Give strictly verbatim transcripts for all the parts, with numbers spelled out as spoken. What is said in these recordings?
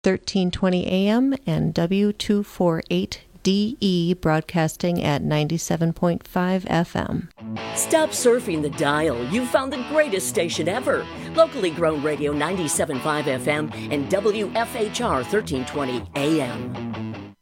thirteen twenty A M and W two forty-eight D E broadcasting at ninety-seven point five F M. Stop surfing the dial. You've found the greatest station ever. Locally grown radio ninety-seven point five F M and W F H R thirteen twenty A M.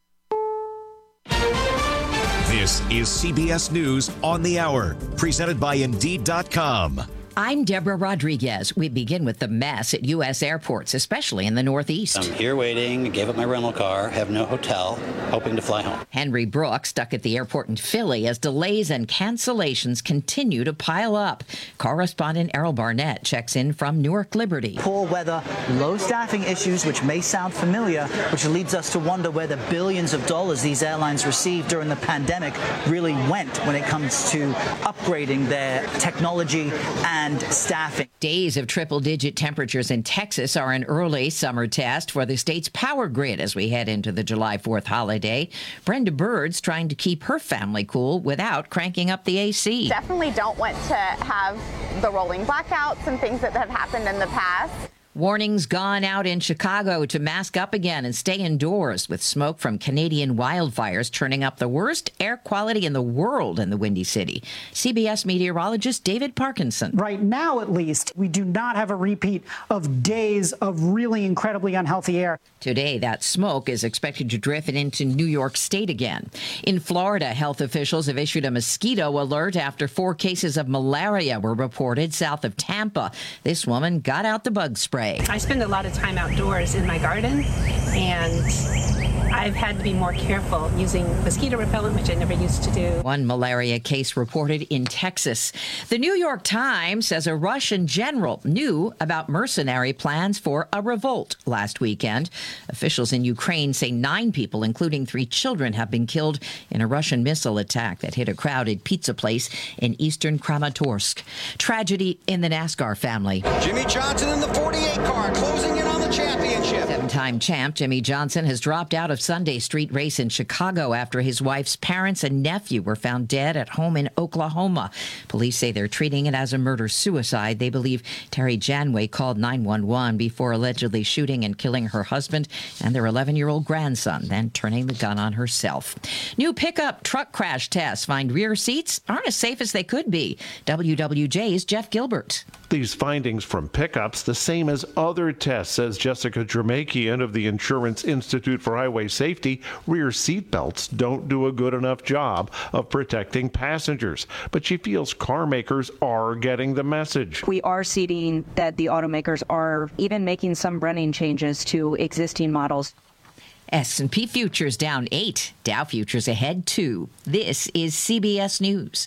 This is C B S News on the Hour, presented by Indeed dot com. I'm Deborah Rodriguez. We begin with the mess at U S airports, especially in the Northeast. I'm here waiting, gave up my rental car, have no hotel, hoping to fly home. Henry Brooks stuck at the airport in Philly as delays and cancellations continue to pile up. Correspondent Errol Barnett checks in from Newark Liberty. Poor weather, low staffing issues, which may sound familiar, which leads us to wonder where the billions of dollars these airlines received during the pandemic really went when it comes to upgrading their technology and staffing. Days of triple-digit temperatures in Texas are an early summer test for the state's power grid as we head into the July fourth holiday. Brenda Bird's trying to keep her family cool without cranking up the A C. Definitely don't want to have the rolling blackouts and things that have happened in the past. Warnings gone out in Chicago to mask up again and stay indoors with smoke from Canadian wildfires turning up the worst air quality in the world in the Windy City. C B S meteorologist David Parkinson. Right now, at least, we do not have a repeat of days of really incredibly unhealthy air. Today, that smoke is expected to drift into New York State again. In Florida, health officials have issued a mosquito alert after four cases of malaria were reported south of Tampa. This woman got out the bug spray. I spend a lot of time outdoors in my garden, and I've had to be more careful using mosquito repellent, which I never used to do. One malaria case reported in Texas. The New York Times says a Russian general knew about mercenary plans for a revolt last weekend. Officials in Ukraine say nine people, including three children, have been killed in a Russian missile attack that hit a crowded pizza place in eastern Kramatorsk. Tragedy in the NASCAR family. Jimmy Johnson in the forty-eight car, closing in on the championship. Seven-time champ Jimmy Johnson has dropped out of Sunday street race in Chicago after his wife's parents and nephew were found dead at home in Oklahoma. Police say they're treating it as a murder-suicide. They believe Terry Janway called nine one one before allegedly shooting and killing her husband and their eleven-year-old grandson, then turning the gun on herself. New pickup truck crash tests find rear seats aren't as safe as they could be. W W J's Jeff Gilbert. These findings from pickups the same as other tests, says Jessica Jermakian of the Insurance Institute for Highway Safety. Rear seat belts don't do a good enough job of protecting passengers, but she feels car makers are getting the message. We are seeing that the automakers are even making some running changes to existing models. S and P futures down eight, Dow futures ahead two. This is C B S News.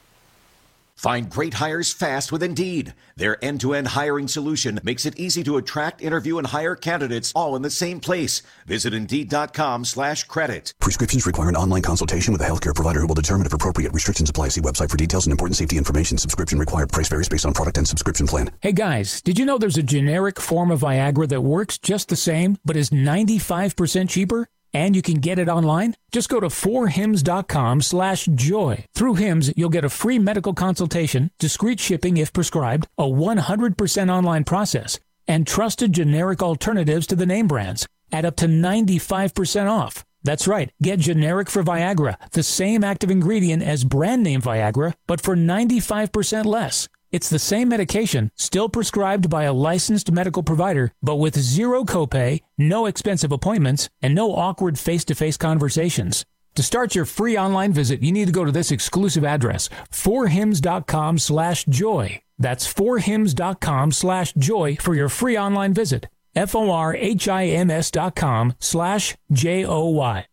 Find great hires fast with Indeed. Their end-to-end hiring solution makes it easy to attract, interview, and hire candidates all in the same place. Visit Indeed.com slash credit. Prescriptions require an online consultation with a healthcare provider who will determine if appropriate. Restrictions apply. See website for details and important safety information. Subscription required. Price varies based on product and subscription plan. Hey guys, did you know there's a generic form of Viagra that works just the same, but is ninety-five percent cheaper? And you can get it online? Just go to four hims dot com slash joy. Through Hims, you'll get a free medical consultation, discreet shipping if prescribed, a one hundred percent online process, and trusted generic alternatives to the name brands at up to ninety-five percent off. That's right. Get generic for Viagra, the same active ingredient as brand name Viagra, but for ninety-five percent less. It's the same medication, still prescribed by a licensed medical provider, but with zero copay, no expensive appointments, and no awkward face-to-face conversations. To start your free online visit, you need to go to this exclusive address, four hims dot com slash joy. That's four hims dot com slash joy for your free online visit. F O R H I M S dot com slash J O Y.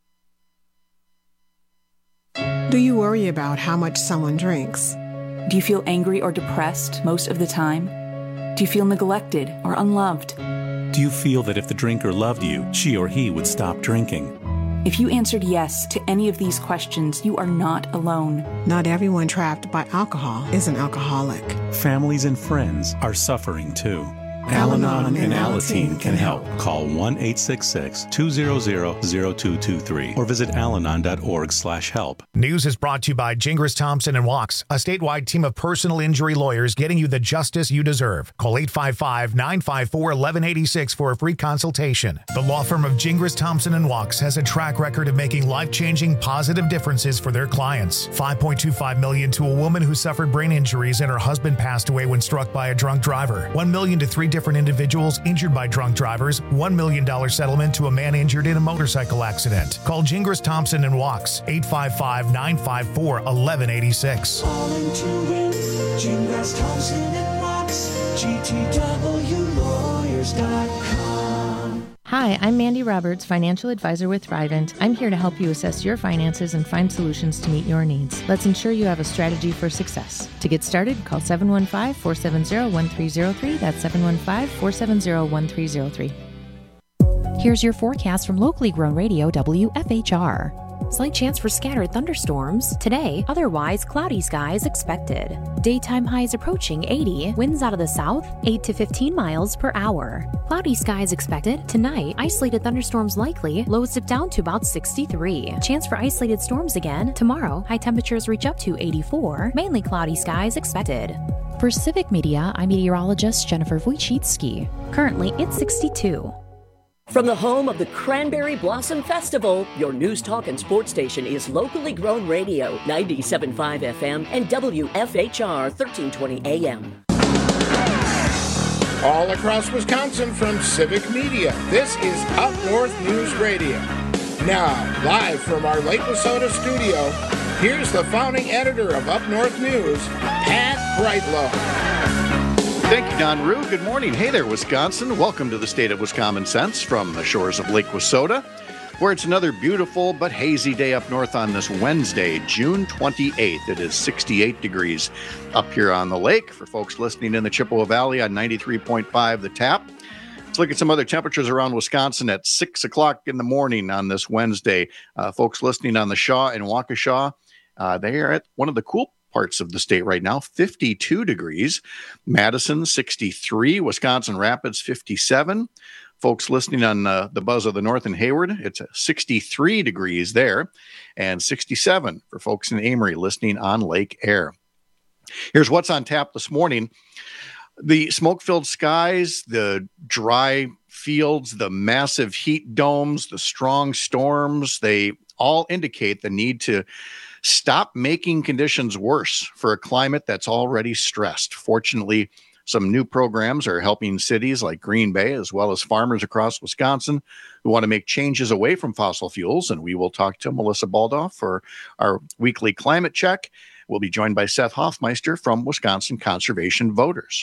Do you worry about how much someone drinks? Do you feel angry or depressed most of the time? Do you feel neglected or unloved? Do you feel that if the drinker loved you, she or he would stop drinking? If you answered yes to any of these questions, you are not alone. Not everyone trapped by alcohol is an alcoholic. Families and friends are suffering too. Al-Anon and Alateen can help. Call one eight six six, two zero zero, zero two two three or visit alanon dot org slash help. News is brought to you by Gingras Thompson and Walks, a statewide team of personal injury lawyers getting you the justice you deserve. Call eight five five, nine five four, one one eight six for a free consultation. The law firm of Gingras Thompson and Walks has a track record of making life-changing positive differences for their clients. five point two five million dollars to a woman who suffered brain injuries and her husband passed away when struck by a drunk driver. one million dollars to three different individuals injured by drunk drivers. one million dollars settlement to a man injured in a motorcycle accident. Call Gingras Thompson and Walks, eight five five, nine five four, one one eight six. All in to win, Gingras Thompson and Walks, G T W lawyers dot com. Hi, I'm Mandy Roberts, financial advisor with Thrivent. I'm here to help you assess your finances and find solutions to meet your needs. Let's ensure you have a strategy for success. To get started, call seven one five, four seven zero, one three zero three. That's seven one five, four seven zero, one three zero three. Here's your forecast from locally grown radio W F H R. Slight chance for scattered thunderstorms. Today, otherwise cloudy skies expected. Daytime highs approaching eighty. Winds out of the south, eight to fifteen miles per hour. Cloudy skies expected. Tonight, isolated thunderstorms likely. Lows dip down to about sixty-three. Chance for isolated storms again. Tomorrow, high temperatures reach up to eighty-four. Mainly cloudy skies expected. For Civic Media, I'm meteorologist Jennifer Wojcicki. Currently, it's sixty-two. From the home of the Cranberry Blossom Festival, your news, talk, and sports station is locally grown radio, ninety-seven point five F M and W F H R thirteen twenty A M. All across Wisconsin from Civic Media, this is Up North News Radio. Now, live from our Lake Wissota studio, here's the founding editor of Up North News, Pat Brightlow. Thank you, Don Rue. Good morning. Hey there, Wisconsin. Welcome to the state of Wiscommon Sense from the shores of Lake Wissota, where it's another beautiful but hazy day up north on this Wednesday, June twenty-eighth. It is sixty-eight degrees up here on the lake. For folks listening in the Chippewa Valley on ninety-three point five The Tap. Let's look at some other temperatures around Wisconsin at six o'clock in the morning on this Wednesday. Uh, folks listening on the Shaw and Waukesha, uh, they are at one of the cool parts of the state right now, fifty-two degrees. Madison, sixty-three. Wisconsin Rapids, fifty-seven. Folks listening on uh, the Buzz of the North in Hayward, it's sixty-three degrees there, and sixty-seven for folks in Amory listening on Lake Air. Here's what's on tap this morning. The smoke-filled skies, the dry fields, the massive heat domes, the strong storms, they all indicate the need to stop making conditions worse for a climate that's already stressed. Fortunately, some new programs are helping cities like Green Bay, as well as farmers across Wisconsin who want to make changes away from fossil fuels. And we will talk to Melissa Baldauf for our weekly climate check. We'll be joined by Seth Hoffmeister from Wisconsin Conservation Voters.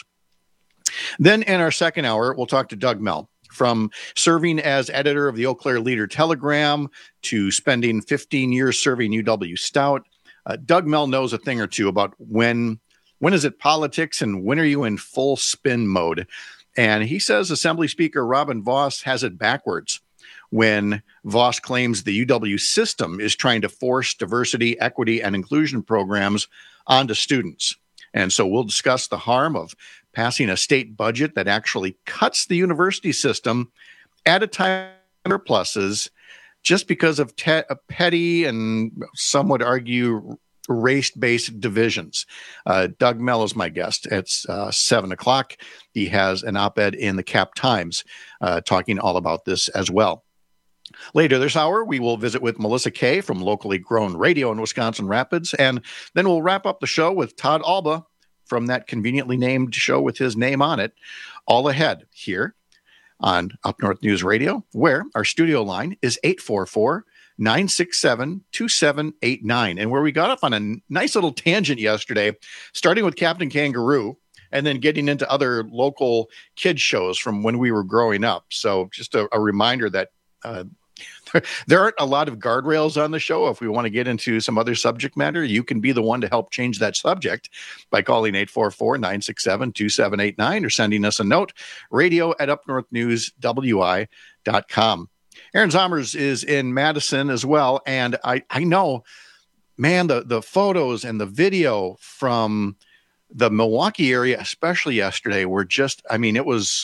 Then in our second hour, we'll talk to Doug Mell. From serving as editor of the Eau Claire Leader Telegram to spending fifteen years serving U W Stout, uh, Doug Mell knows a thing or two about when when is it politics and when are you in full spin mode. And he says Assembly Speaker Robin Vos has it backwards when Vos claims the U W system is trying to force diversity, equity, and inclusion programs onto students. And so we'll discuss the harm of passing a state budget that actually cuts the university system at a time of surpluses just because of te- petty and some would argue race-based divisions. Uh, Doug Mell is my guest. It's uh, seven o'clock. He has an op-ed in the Cap Times uh, talking all about this as well. Later this hour, we will visit with Melissa Kay from Locally Grown Radio in Wisconsin Rapids, and then we'll wrap up the show with Todd Alba from that conveniently named show with his name on it, all ahead here on Up North News Radio, where our studio line is eight four four, nine six seven, two seven eight nine, and where we got off on a nice little tangent yesterday, starting with Captain Kangaroo, and then getting into other local kids shows from when we were growing up. So just a, a reminder that uh, there aren't a lot of guardrails on the show. If we want to get into some other subject matter, you can be the one to help change that subject by calling eight four four, nine six seven, two seven eight nine or sending us a note, radio at up north news w i dot com. Aaron Zomers is in Madison as well. And I, I know, man, the, the photos and the video from the Milwaukee area, especially yesterday, were just, I mean, it was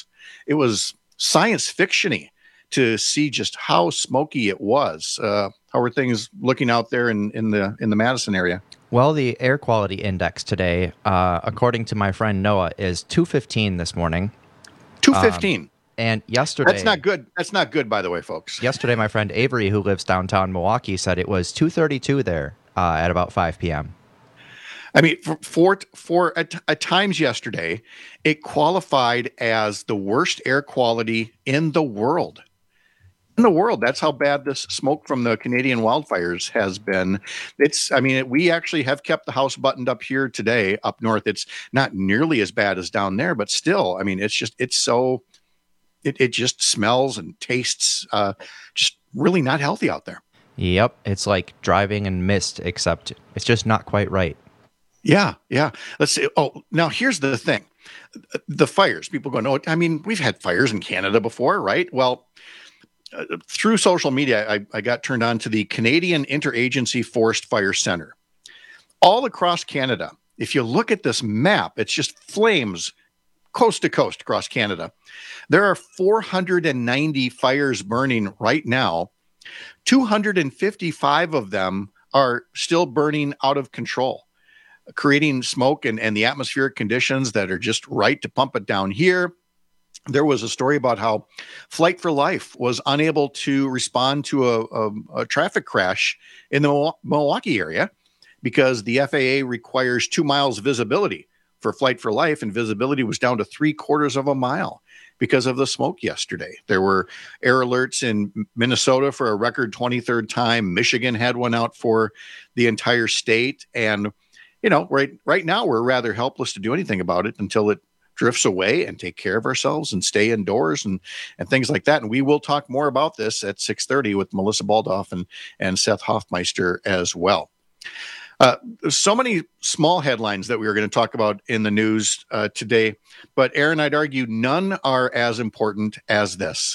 it was science fiction-y to see just how smoky it was. Uh, how are things looking out there in, in the in the Madison area? Well, the air quality index today, uh, according to my friend Noah, is two fifteen this morning. two fifteen. Um, and yesterday... That's not good. That's not good, by the way, folks. Yesterday, my friend Avery, who lives downtown Milwaukee, said it was two thirty-two there uh, at about five p.m. I mean, for, for, for at, at times yesterday, it qualified as the worst air quality in the world. In the world, that's how bad this smoke from the Canadian wildfires has been. It's, I mean, it, we actually have kept the house buttoned up here today up north. It's not nearly as bad as down there, but still, I mean, it's just, it's so, it, it just smells and tastes uh, just really not healthy out there. Yep. It's like driving in mist, except it's just not quite right. Yeah, yeah. Let's see. Oh, now here's the thing. The fires, people go, no, I mean, we've had fires in Canada before, right? Well, uh, through social media, I, I got turned on to the Canadian Interagency Forest Fire Center. All across Canada, if you look at this map, it's just flames coast to coast across Canada. There are four hundred ninety fires burning right now. two hundred fifty-five of them are still burning out of control, creating smoke and, and the atmospheric conditions that are just right to pump it down here. There was a story about how Flight for Life was unable to respond to a, a, a traffic crash in the Milwaukee area because the F A A requires two miles visibility for Flight for Life, and visibility was down to three quarters of a mile because of the smoke yesterday. There were air alerts in Minnesota for a record twenty-third time. Michigan had one out for the entire state. And you know, right right now, we're rather helpless to do anything about it until it drifts away and take care of ourselves and stay indoors and and things like that. And we will talk more about this at six thirty with Melissa Baldoff and, and Seth Hoffmeister as well. Uh, so many small headlines that we were going to talk about in the news uh, today, but Aaron, I'd argue none are as important as this.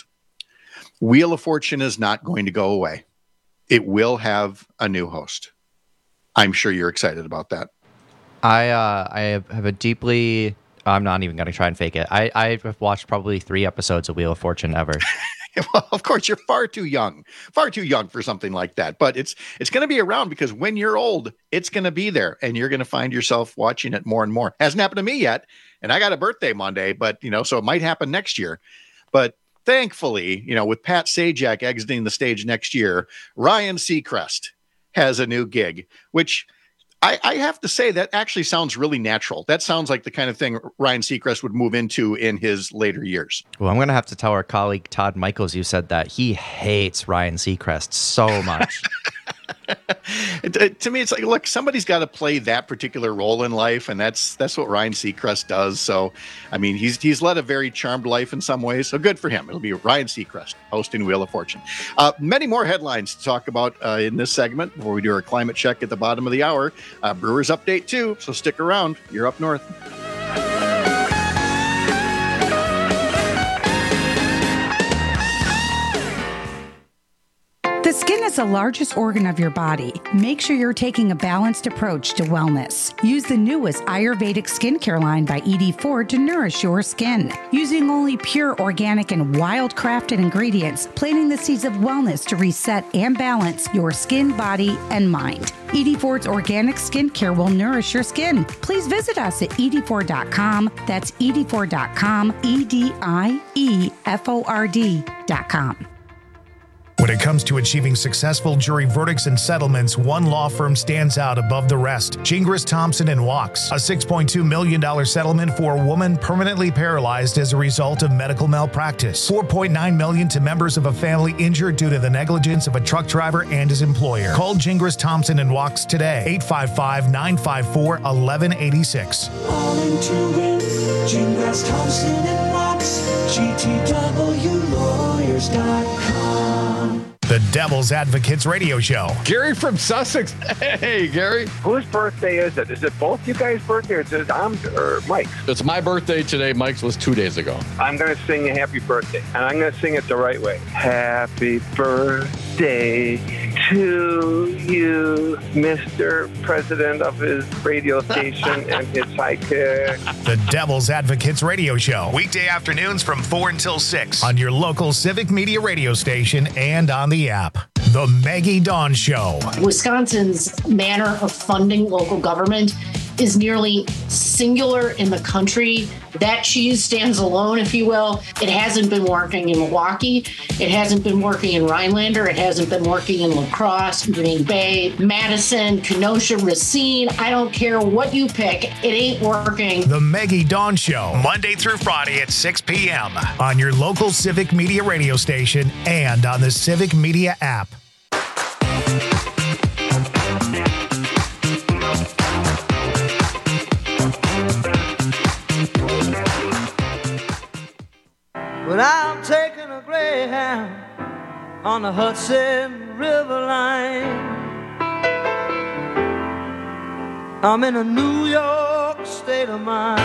Wheel of Fortune is not going to go away. It will have a new host. I'm sure you're excited about that. I uh, I have a deeply... I'm not even going to try and fake it. I, I've watched probably three episodes of Wheel of Fortune ever. Well, of course, you're far too young, far too young for something like that. But it's it's going to be around because when you're old, it's going to be there, and you're going to find yourself watching it more and more. Hasn't happened to me yet, and I got a birthday Monday, but you know, so it might happen next year. But thankfully, you know, with Pat Sajak exiting the stage next year, Ryan Seacrest has a new gig, which I, I have to say that actually sounds really natural. That sounds like the kind of thing Ryan Seacrest would move into in his later years. Well, I'm going to have to tell our colleague Todd Michaels you said that he hates Ryan Seacrest so much. it, it, to me, it's like, look, somebody's got to play that particular role in life, and that's that's what Ryan Seacrest does. So, I mean, he's he's led a very charmed life in some ways, so good for him. It'll be Ryan Seacrest hosting Wheel of Fortune. Uh, many more headlines to talk about uh, in this segment before we do our climate check at the bottom of the hour. Uh, Brewers update, too, so stick around. You're up north. The skin is the largest organ of your body. Make sure you're taking a balanced approach to wellness. Use the newest Ayurvedic skincare line by E D four to nourish your skin. Using only pure, organic, and wild-crafted ingredients, planting the seeds of wellness to reset and balance your skin, body, and mind. E D four's organic skincare will nourish your skin. Please visit us at E D four dot com. That's E D four dot com, E D I E F O R D dot com. When it comes to achieving successful jury verdicts and settlements, one law firm stands out above the rest. Gingras, Thompson and Wachs. A six point two million dollars settlement for a woman permanently paralyzed as a result of medical malpractice. four point nine million dollars to members of a family injured due to the negligence of a truck driver and his employer. Call Gingras, Thompson and Wachs today. eight five five, nine five four, one one eight six. All into it. Gingras, Thompson and Wachs. G T W lawyers dot com. The Devil's Advocates Radio Show. Gary from Sussex. Hey, Gary. Whose birthday is it? Is it both you guys' birthday or is it Dom's or Mike's? It's my birthday today. Mike's was two days ago. I'm going to sing a happy birthday, and I'm going to sing it the right way. Happy birthday to you, Mister President of his radio station and his sidekick. The Devil's Advocates Radio Show, weekday afternoons from four until six on your local Civic Media radio station and on the app. The Maggie Dawn Show. Wisconsin's manner of funding local government is nearly singular in the country. That cheese stands alone, if you will. It hasn't been working in Milwaukee. It hasn't been working in Rhinelander. It hasn't been working in La Crosse, Green Bay, Madison, Kenosha, Racine. I don't care what you pick. It ain't working. The Maggie Dawn Show, Monday through Friday at six p.m. on your local Civic Media radio station and on the Civic Media app. Well, I'm taking a Greyhound on the Hudson River line. I'm in a New York state of mind.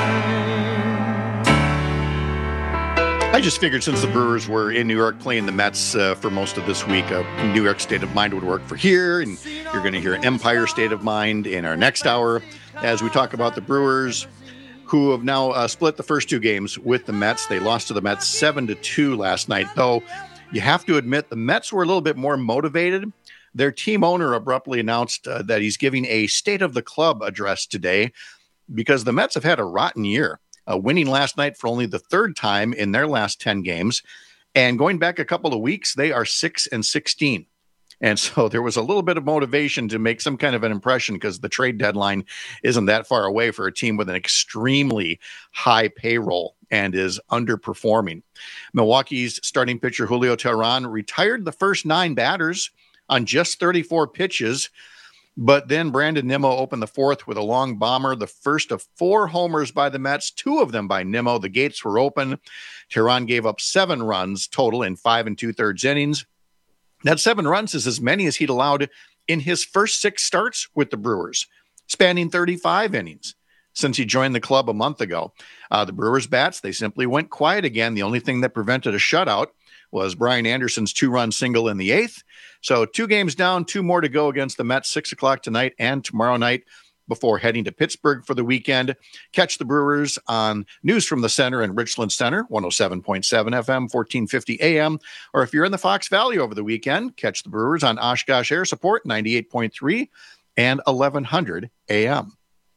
I just figured since the Brewers were in New York playing the Mets uh, for most of this week, a uh, New York State of Mind would work for here, and you're going to hear Empire State of Mind in our next hour as we talk about the Brewers, who have now uh, split the first two games with the Mets. They lost to the Mets seven to two last night, though you have to admit the Mets were a little bit more motivated. Their team owner abruptly announced uh, that he's giving a State of the Club address today because the Mets have had a rotten year, uh, winning last night for only the third time in their last ten games. And going back a couple of weeks, they are six and sixteen. And so there was a little bit of motivation to make some kind of an impression because the trade deadline isn't that far away for a team with an extremely high payroll and is underperforming. Milwaukee's starting pitcher Julio Teheran retired the first nine batters on just thirty-four pitches, but then Brandon Nimmo opened the fourth with a long bomber, the first of four homers by the Mets, two of them by Nimmo. The gates were open. Teheran gave up seven runs total in five and two-thirds innings. That seven runs is as many as he'd allowed in his first six starts with the Brewers, spanning thirty-five innings since he joined the club a month ago. Uh, the Brewers bats, they simply went quiet again. The only thing that prevented a shutout was Brian Anderson's two-run single in the eighth. So two games down, two more to go against the Mets, six o'clock tonight and tomorrow night before heading to Pittsburgh for the weekend. Catch the Brewers on News from the Center and Richland Center, one oh seven point seven F M, fourteen fifty A M. Or if you're in the Fox Valley over the weekend, catch the Brewers on Oshkosh Air Support, ninety-eight point three and eleven hundred A M.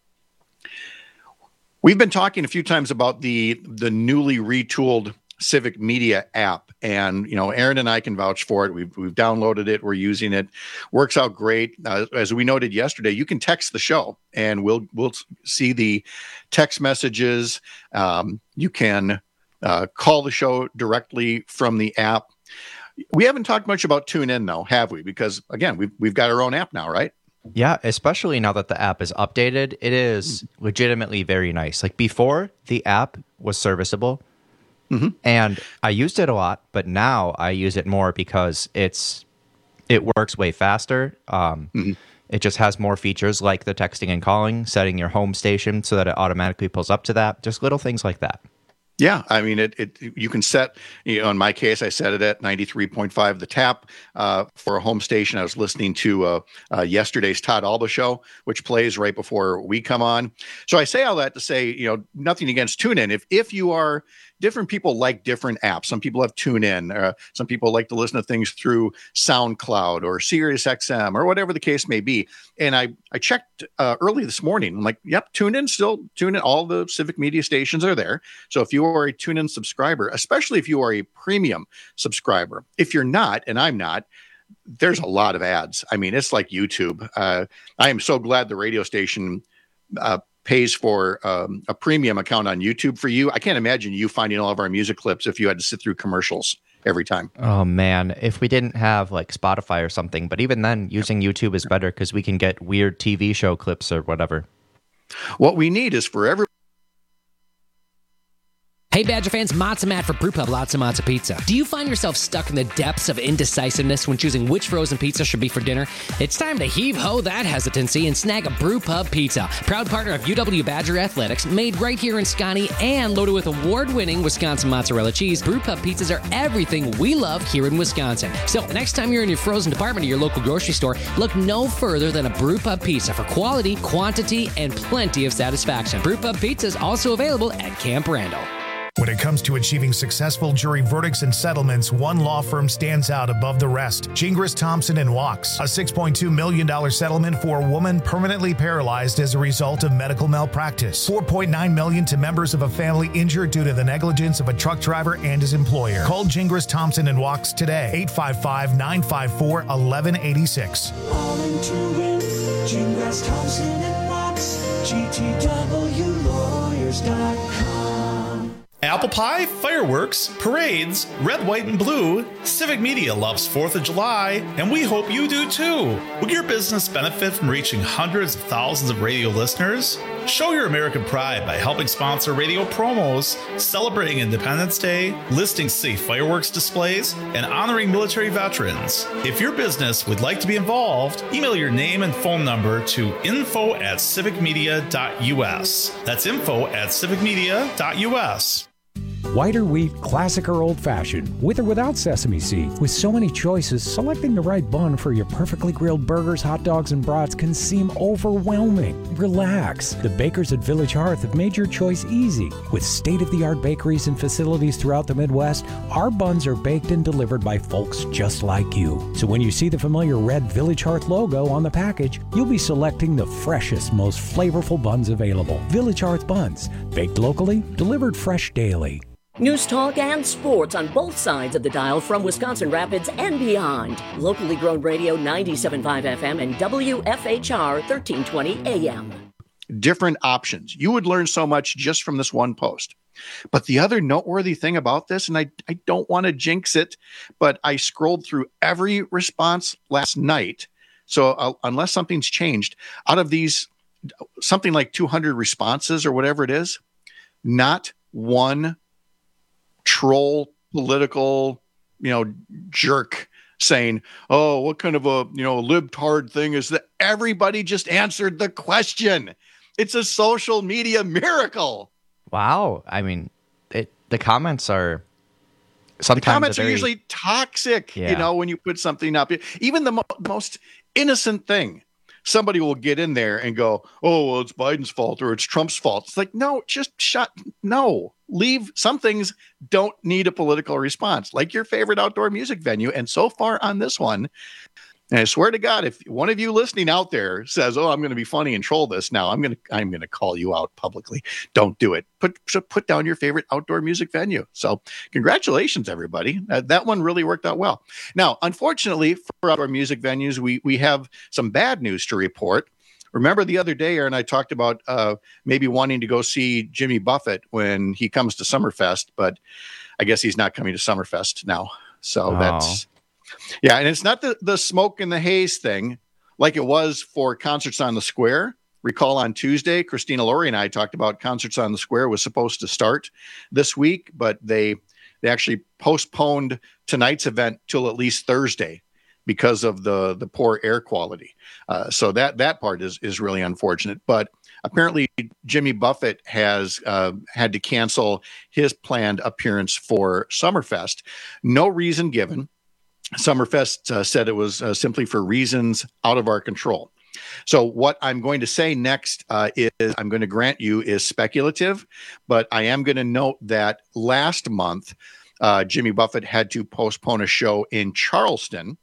We've been talking a few times about the, the newly retooled Civic Media app, and you know, Aaron and I can vouch for it. We've we've downloaded it, we're using it, works out great. Uh, as we noted yesterday, you can text the show, and we'll we'll see the text messages. Um, you can uh, call the show directly from the app. We haven't talked much about TuneIn, though, have we? Because again, we've we've got our own app now, right? Yeah, especially now that the app is updated, it is legitimately very nice. Like before, the app was serviceable. Mm-hmm. And I used it a lot, but now I use it more because it's it works way faster. Um, mm-hmm. It just has more features like the texting and calling, setting your home station so that it automatically pulls up to that. Just little things like that. Yeah, I mean, it. It you can set. You know, in my case, I set it at ninety-three point five the tap uh, for a home station. I was listening to uh, uh, yesterday's Todd Alba show, which plays right before we come on. So I say all that to say, you know, nothing against TuneIn. If if you are different people like different apps. Some people have TuneIn. Uh, some people like to listen to things through SoundCloud or SiriusXM or whatever the case may be. And I I checked uh, early this morning. I'm like, yep, TuneIn still TuneIn. All the Civic Media stations are there. So if you are a TuneIn subscriber, especially if you are a premium subscriber, if you're not, and I'm not, there's a lot of ads. I mean, it's like YouTube. Uh, I am so glad the radio station uh, pays for um, a premium account on YouTube for you. I can't imagine you finding all of our music clips if you had to sit through commercials every time. Oh man, if we didn't have like Spotify or something, but even then using YouTube is better because we can get weird T V show clips or whatever. What we need is for every Hey Badger fans, Matza Matt for Brewpub Lots of Matza Pizza. Do you find yourself stuck in the depths of indecisiveness when choosing which frozen pizza should be for dinner? It's time to heave-ho that hesitancy and snag a Brewpub Pizza. Proud partner of U W Badger Athletics, made right here in Scotty and loaded with award-winning Wisconsin mozzarella cheese. Brewpub pizzas are everything we love here in Wisconsin. So the next time you're in your frozen department of your local grocery store, look no further than a Brewpub Pizza for quality, quantity, and plenty of satisfaction. Brewpub Pizza is also available at Camp Randall. When it comes to achieving successful jury verdicts and settlements, one law firm stands out above the rest. Gingras, Thompson and Wachs. A six point two million dollars settlement for a woman permanently paralyzed as a result of medical malpractice. four point nine million dollars to members of a family injured due to the negligence of a truck driver and his employer. Call Gingras, Thompson and Wachs today. eight five five, nine five four, one one eight six. All in to win. Gingras, Thompson and Wachs. G T W lawyers dot com. Apple pie, fireworks, parades, red, white, and blue. Civic Media loves fourth of July, and we hope you do too. Will your business benefit from reaching hundreds of thousands of radio listeners? Show your American pride by helping sponsor radio promos, celebrating Independence Day, listing safe fireworks displays, and honoring military veterans. If your business would like to be involved, email your name and phone number to info at civic media dot u s. That's info at civic media dot u s. Whiter wheat, classic or old-fashioned, with or without sesame seed. With so many choices, selecting the right bun for your perfectly grilled burgers, hot dogs, and brats can seem overwhelming. Relax. The bakers at Village Hearth have made your choice easy. With state-of-the-art bakeries and facilities throughout the Midwest, our buns are baked and delivered by folks just like you. So when you see the familiar red Village Hearth logo on the package, you'll be selecting the freshest, most flavorful buns available. Village Hearth buns, baked locally, delivered fresh daily. News talk and sports on both sides of the dial from Wisconsin Rapids and beyond. Locally grown radio ninety-seven point five F M and W F H R thirteen twenty A M. Different options. You would learn so much just from this one post. But the other noteworthy thing about this, and I, I don't want to jinx it, but I scrolled through every response last night. So uh, unless something's changed, out of these, something like two hundred responses or whatever it is, not one troll political, you know, jerk saying, oh, what kind of a, you know, libtard thing is that? Everybody just answered the question. It's a social media miracle. Wow. I mean, it, the comments are sometimes the comments very, are usually toxic, yeah. you know, when you put something up. Even the mo- most innocent thing, somebody will get in there and go, oh, well, it's Biden's fault or it's Trump's fault. It's like, no, just shut. No, leave. Some things don't need a political response, like your favorite outdoor music venue. And so far on this one, and I swear to God, if one of you listening out there says, oh, I'm going to be funny and troll this now, I'm going to, I'm going to call you out publicly. Don't do it. Put, put down your favorite outdoor music venue. So congratulations, everybody. Uh, that one really worked out well. Now, unfortunately for outdoor music venues, we, we have some bad news to report. Remember the other day, Aaron, I talked about uh, maybe wanting to go see Jimmy Buffett when he comes to Summerfest, but I guess he's not coming to Summerfest now. So oh. that's, yeah. And it's not the, the smoke and the haze thing like it was for Concerts on the Square. Recall on Tuesday, Christina Laurie and I talked about Concerts on the Square was supposed to start this week, but they, they actually postponed tonight's event till at least Thursday because of the, the poor air quality. Uh, so that, that part is, is really unfortunate, but apparently Jimmy Buffett has uh, had to cancel his planned appearance for Summerfest. No reason given. Summerfest uh, said it was uh, simply for reasons out of our control. So what I'm going to say next uh, is I'm going to grant you is speculative, but I am going to note that last month, uh, Jimmy Buffett had to postpone a show in Charleston.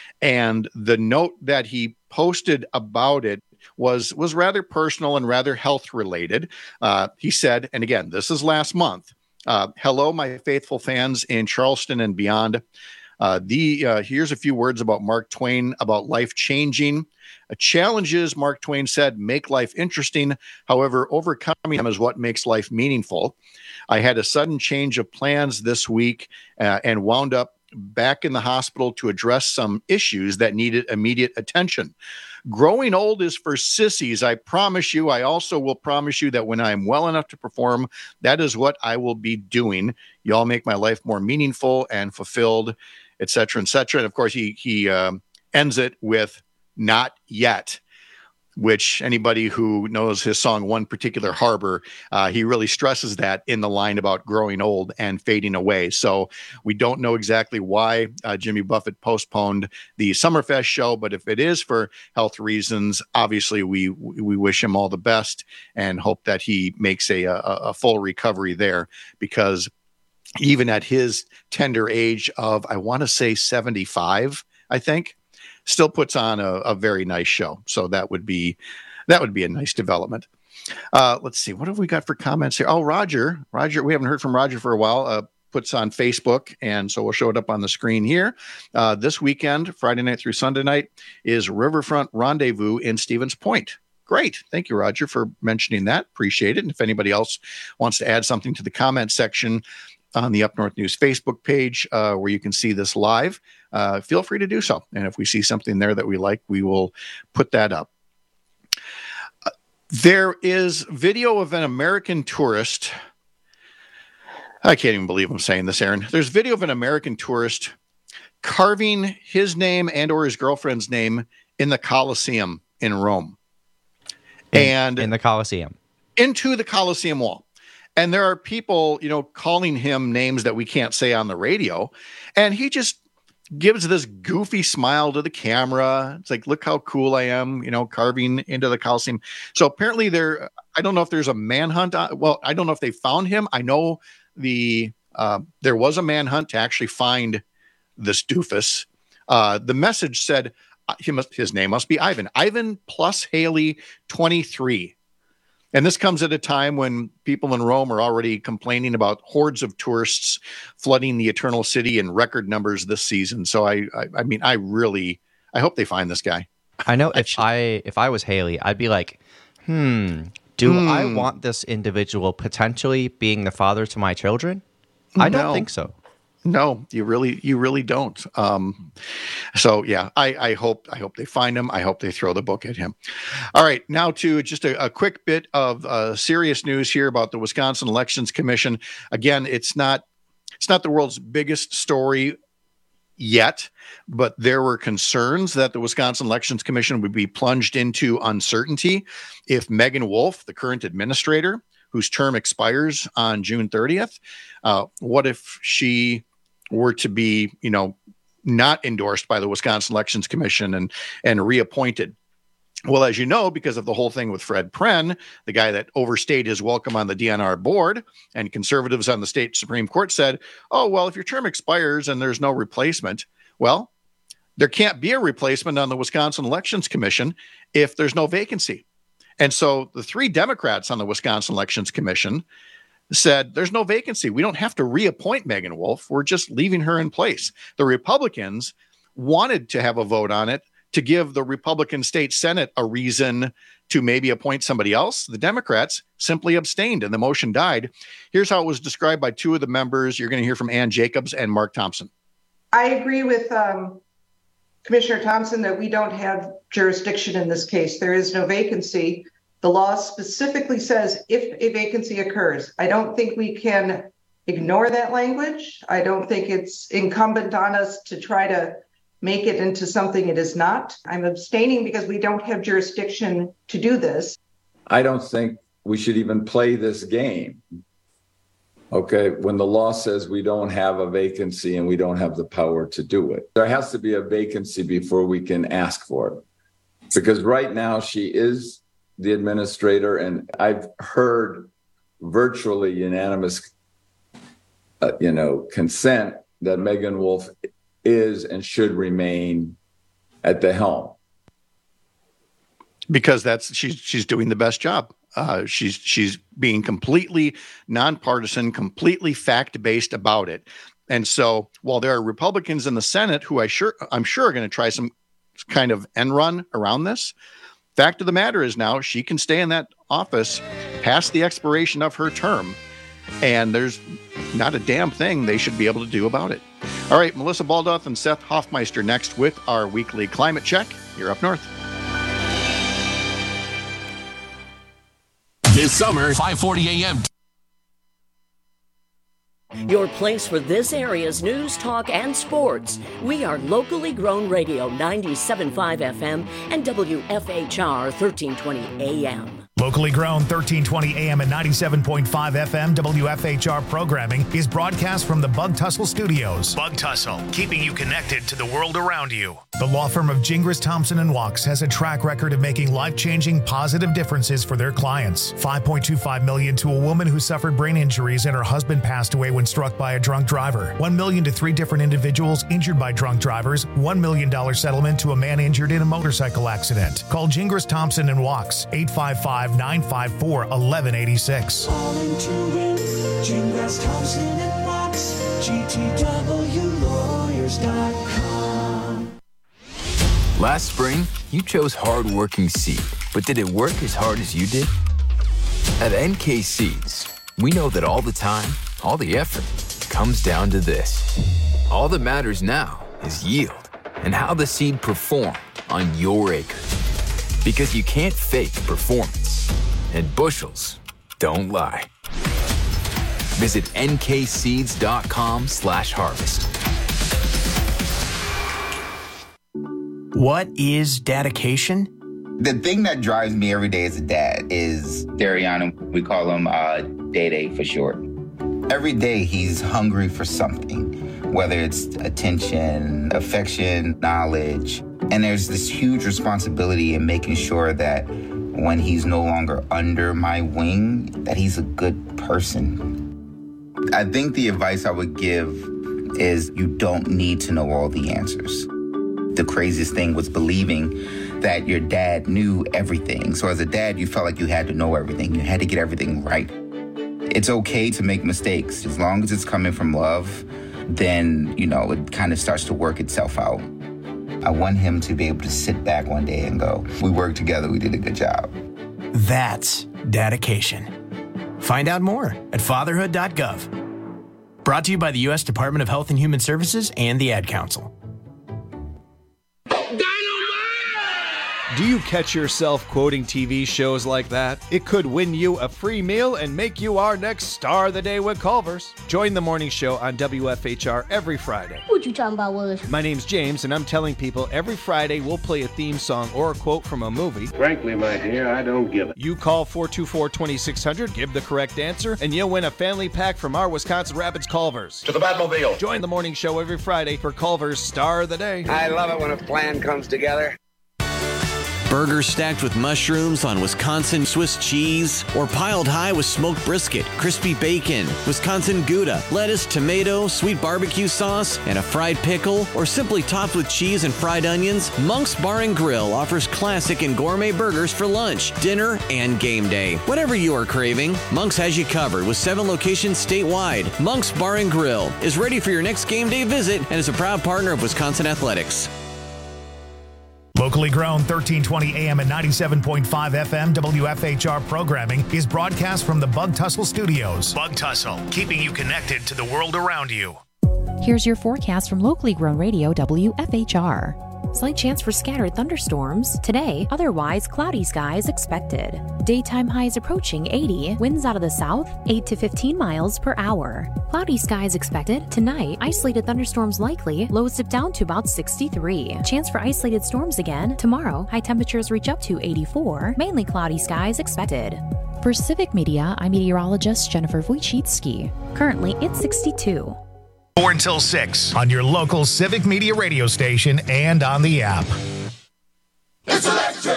And the note that he posted about it was, was rather personal and rather health related. Uh, he said, and again, this is last month, uh, hello, my faithful fans in Charleston and beyond. Uh, the uh, here's a few words about Mark Twain, about life changing. Uh, challenges, Mark Twain said, make life interesting. However, overcoming them is what makes life meaningful. I had a sudden change of plans this week uh, and wound up back in the hospital to address some issues that needed immediate attention. Growing old is for sissies. I promise you. I also will promise you that when I am well enough to perform, that is what I will be doing. Y'all make my life more meaningful and fulfilled, et cetera, et cetera. And of course, he he um, ends it with "not yet," which anybody who knows his song One Particular Harbor, uh, he really stresses that in the line about growing old and fading away. So we don't know exactly why uh, Jimmy Buffett postponed the Summerfest show, but if it is for health reasons, obviously we we wish him all the best and hope that he makes a, a, a full recovery there, because even at his tender age of, I want to say seventy-five, I think, still puts on a, a very nice show. So that would be that would be a nice development. Uh, let's see. What have we got for comments here? Oh, Roger. Roger, we haven't heard from Roger for a while. Uh, puts on Facebook, and so we'll show it up on the screen here. Uh, this weekend, Friday night through Sunday night, is Riverfront Rendezvous in Stevens Point. Great. Thank you, Roger, for mentioning that. Appreciate it. And if anybody else wants to add something to the comment section on the Up North News Facebook page, uh, where you can see this live, uh, feel free to do so. And if we see something there that we like, we will put that up. Uh, there is video of an American tourist. I can't even believe I'm saying this, Aaron. There's video of an American tourist carving his name and or his girlfriend's name in the Colosseum in Rome. In, and in the Colosseum. Into the Colosseum wall. And there are people, you know, calling him names that we can't say on the radio. And he just gives this goofy smile to the camera. It's like, look how cool I am, you know, carving into the Colosseum. So apparently there, I don't know if there's a manhunt. On, well, I don't know if they found him. I know the uh, there was a manhunt to actually find this doofus. Uh, the message said he must, his name must be Ivan. Ivan plus Haley twenty-three. And this comes at a time when people in Rome are already complaining about hordes of tourists flooding the Eternal City in record numbers this season. So I, I, I mean, I really, I hope they find this guy. I know if I, if I was Haley, I'd be like, hmm, do hmm. I want this individual potentially being the father to my children? I no. don't think so. No, you really, you really don't. Um, so yeah, I, I hope, I hope they find him. I hope they throw the book at him. All right, now to just a, a quick bit of uh, serious news here about the Wisconsin Elections Commission. Again, it's not, it's not the world's biggest story yet, but there were concerns that the Wisconsin Elections Commission would be plunged into uncertainty if Megan Wolf, the current administrator, whose term expires on June thirtieth, uh, what if she were to be, you know, not endorsed by the Wisconsin Elections Commission and and reappointed? Well, as you know, because of the whole thing with Fred Pren, the guy that overstayed his welcome on the D N R board, and conservatives on the state Supreme Court said, oh, well, if your term expires and there's no replacement, well, there can't be a replacement on the Wisconsin Elections Commission if there's no vacancy. And so the three Democrats on the Wisconsin Elections Commission said, there's no vacancy. We don't have to reappoint Megan Wolf. We're just leaving her in place. The Republicans wanted to have a vote on it to give the Republican state Senate a reason to maybe appoint somebody else. The Democrats simply abstained and the motion died. Here's how it was described by two of the members. You're going to hear from Ann Jacobs and Mark Thompson. I agree with um, Commissioner Thompson that we don't have jurisdiction in this case. There is no vacancy. The law specifically says if a vacancy occurs. I don't think we can ignore that language. I don't think it's incumbent on us to try to make it into something it is not. I'm abstaining because we don't have jurisdiction to do this. I don't think we should even play this game. Okay, when the law says we don't have a vacancy and we don't have the power to do it. There has to be a vacancy before we can ask for it. Because right now she is the administrator, and I've heard virtually unanimous, uh, you know, consent that Megan Wolf is and should remain at the helm. Because that's she's she's doing the best job. Uh, she's she's being completely nonpartisan, completely fact-based about it. And so, while there are Republicans in the Senate who I sure I'm sure are going to try some kind of end run around this, fact of the matter is now she can stay in that office past the expiration of her term, and there's not a damn thing they should be able to do about it. All right, Melissa Baldoff and Seth Hoffmeister next with our weekly climate check. You're up north. This summer, five forty a.m. Your place for this area's news, talk, and sports. We are locally grown radio ninety-seven point five F M and W F H R thirteen twenty A M. Locally grown thirteen twenty A M and ninety-seven point five F M W F H R programming is broadcast from the Bug Tussle Studios. Bug Tussle, keeping you connected to the world around you. The law firm of Gingras, Thompson and Wachs has a track record of making life-changing positive differences for their clients. five point two five million dollars to a woman who suffered brain injuries and her husband passed away when struck by a drunk driver. one million dollars to three different individuals injured by drunk drivers. one million dollars settlement to a man injured in a motorcycle accident. Call Gingras, Thompson and Wachs, eight five five, nine five four, one one eight six. Calling to win, Gingras, Thompson and Wachs, G T W lawyers dot com. Last spring, you chose hard-working seed, but did it work as hard as you did? At N K Seeds, we know that all the time, all the effort, comes down to this. All that matters now is yield and how the seed performed on your acre. Because you can't fake performance, and bushels don't lie. Visit N K seeds dot com slash harvest. What is dedication? The thing that drives me every day as a dad is Dariana. We call him uh, Day-Day for short. Every day he's hungry for something, whether it's attention, affection, knowledge. And there's this huge responsibility in making sure that when he's no longer under my wing, that he's a good person. I think the advice I would give is you don't need to know all the answers. The craziest thing was believing that your dad knew everything. So as a dad, you felt like you had to know everything. You had to get everything right. It's okay to make mistakes. As long as it's coming from love, then, you know, it kind of starts to work itself out. I want him to be able to sit back one day and go, we worked together, we did a good job. That's dedication. Find out more at fatherhood dot gov. Brought to you by the U S Department of Health and Human Services and the Ad Council. Do you catch yourself quoting T V shows like that? It could win you a free meal and make you our next star of the day with Culver's. Join the morning show on W F H R every Friday. What you talking about, Willis? My name's James, and I'm telling people every Friday we'll play a theme song or a quote from a movie. Frankly, my dear, I don't give it. You call four two four, two six zero zero, give the correct answer, and you'll win a family pack from our Wisconsin Rapids Culver's. To the Batmobile. Join the morning show every Friday for Culver's Star of the Day. I love it when a plan comes together. Burgers stacked with mushrooms on Wisconsin Swiss cheese, or piled high with smoked brisket, crispy bacon, Wisconsin Gouda, lettuce, tomato, sweet barbecue sauce, and a fried pickle, or simply topped with cheese and fried onions, Monk's Bar and Grill offers classic and gourmet burgers for lunch, dinner, and game day. Whatever you are craving, Monk's has you covered with seven locations statewide. Monk's Bar and Grill is ready for your next game day visit and is a proud partner of Wisconsin Athletics. Locally grown thirteen twenty A M and ninety-seven point five F M W F H R programming is broadcast from the Bug Tussle Studios. Bug Tussle, keeping you connected to the world around you. Here's your forecast from locally grown radio W F H R. Slight chance for scattered thunderstorms. Today, otherwise cloudy skies expected. Daytime highs approaching eighty. Winds out of the south, eight to fifteen miles per hour. Cloudy skies expected. Tonight, isolated thunderstorms likely. Lows dip down to about sixty-three. Chance for isolated storms again. Tomorrow, high temperatures reach up to eighty-four. Mainly cloudy skies expected. For Civic Media, I'm meteorologist Jennifer Wojcicki. Currently, it's sixty-two. four until six on your local Civic Media radio station and on the app. It's electric!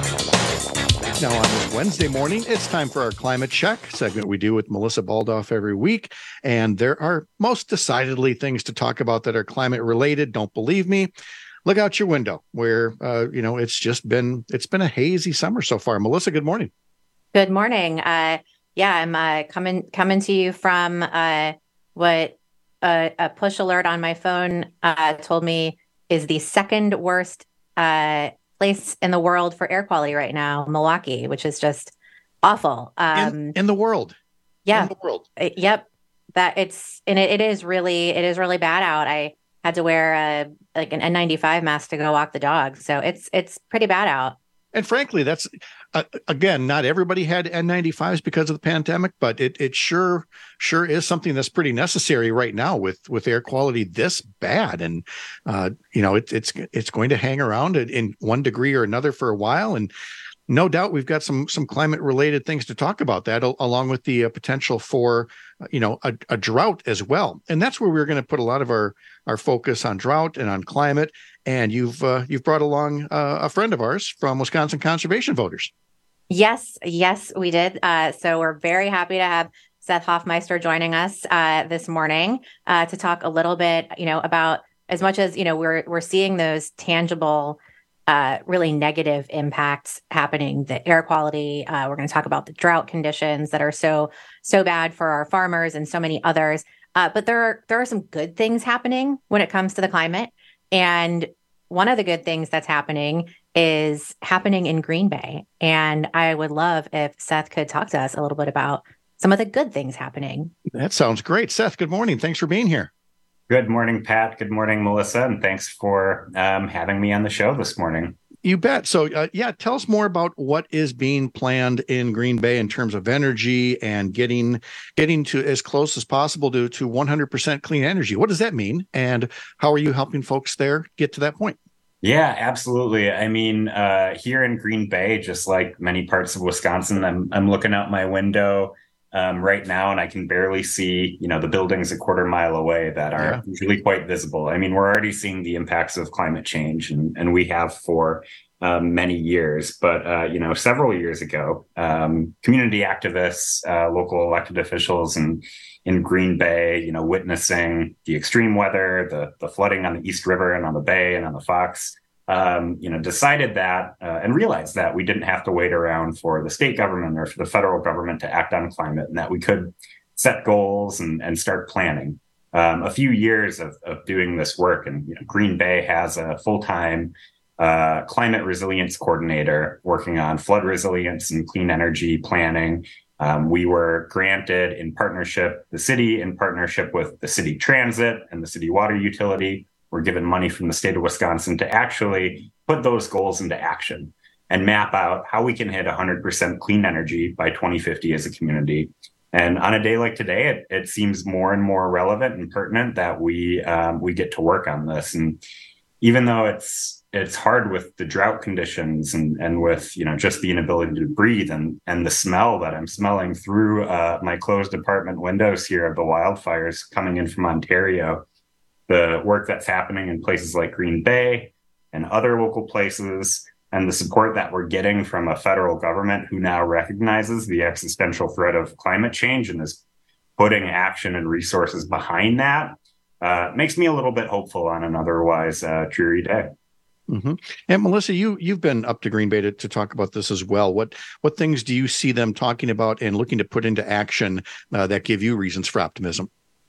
Now on this Wednesday morning, it's time for our Climate Check segment we do with Melissa Baldoff every week. And there are most decidedly things to talk about that are climate related. Don't believe me? Look out your window where, uh, you know, it's just been, it's been a hazy summer so far. Melissa, good morning. Good morning. Uh, yeah, I'm uh, coming, coming to you from uh, what Uh, a push alert on my phone uh, told me is the second worst uh, place in the world for air quality right now, Milwaukee, which is just awful. Um, in, in the world. Yeah. In the world. Uh, yep. that it's and it, it is really it is really bad out. I had to wear a like an N ninety-five mask to go walk the dog, so it's it's pretty bad out. And frankly, that's uh, again, not everybody had N ninety-fives because of the pandemic, but it it sure sure is something that's pretty necessary right now with with air quality this bad. And uh, you know, it, it's it's going to hang around in one degree or another for a while. And no doubt we've got some some climate related things to talk about that, along with the uh, potential for uh, you know a, a drought as well. And that's where we're going to put a lot of our our focus on drought and on climate. And you've uh, you've brought along uh, a friend of ours from Wisconsin Conservation Voters. Yes, yes, we did. Uh, so we're very happy to have Seth Hoffmeister joining us uh, this morning uh, to talk a little bit, you know, about as much as you know we're we're seeing those tangible. Uh, really negative impacts happening, the air quality. Uh, we're going to talk about the drought conditions that are so, so bad for our farmers and so many others. Uh, but there are, there are some good things happening when it comes to the climate. And one of the good things that's happening is happening in Green Bay. And I would love if Seth could talk to us a little bit about some of the good things happening. That sounds great. Seth, good morning. Thanks for being here. Good morning, Pat. Good morning, Melissa. And thanks for um, having me on the show this morning. You bet. So, uh, yeah, tell us more about what is being planned in Green Bay in terms of energy and getting getting to as close as possible to, to one hundred percent clean energy. What does that mean? And how are you helping folks there get to that point? Yeah, absolutely. I mean, uh, here in Green Bay, just like many parts of Wisconsin, I'm I'm looking out my window Um, right now, and I can barely see, you know, the buildings a quarter mile away that are yeah. usually quite visible. I mean, we're already seeing the impacts of climate change, and, and we have for um, many years. But, uh, you know, several years ago, um, community activists, uh, local elected officials in, in Green Bay, you know, witnessing the extreme weather, the, the flooding on the East River and on the Bay and on the Fox, Um, you know, decided that uh, and realized that we didn't have to wait around for the state government or for the federal government to act on climate, and that we could set goals and, and start planning. Um, a few years of, of doing this work, and you know, Green Bay has a full-time uh, climate resilience coordinator working on flood resilience and clean energy planning. Um, we were granted in partnership, the city in partnership with the city transit and the city water utility, we're given money from the state of Wisconsin to actually put those goals into action and map out how we can hit one hundred percent clean energy by twenty fifty as a community. And on a day like today, it, it seems more and more relevant and pertinent that we um, we get to work on this. And even though it's it's hard with the drought conditions and and with you know just the inability to breathe and and the smell that I'm smelling through uh, my closed apartment windows here of the wildfires coming in from Ontario. The work that's happening in places like Green Bay and other local places, and the support that we're getting from a federal government who now recognizes the existential threat of climate change and is putting action and resources behind that, uh, makes me a little bit hopeful on an otherwise uh, dreary day. Mm-hmm. And Melissa, you you've been up to Green Bay to, to talk about this as well. What what things do you see them talking about and looking to put into action uh, that give you reasons for optimism?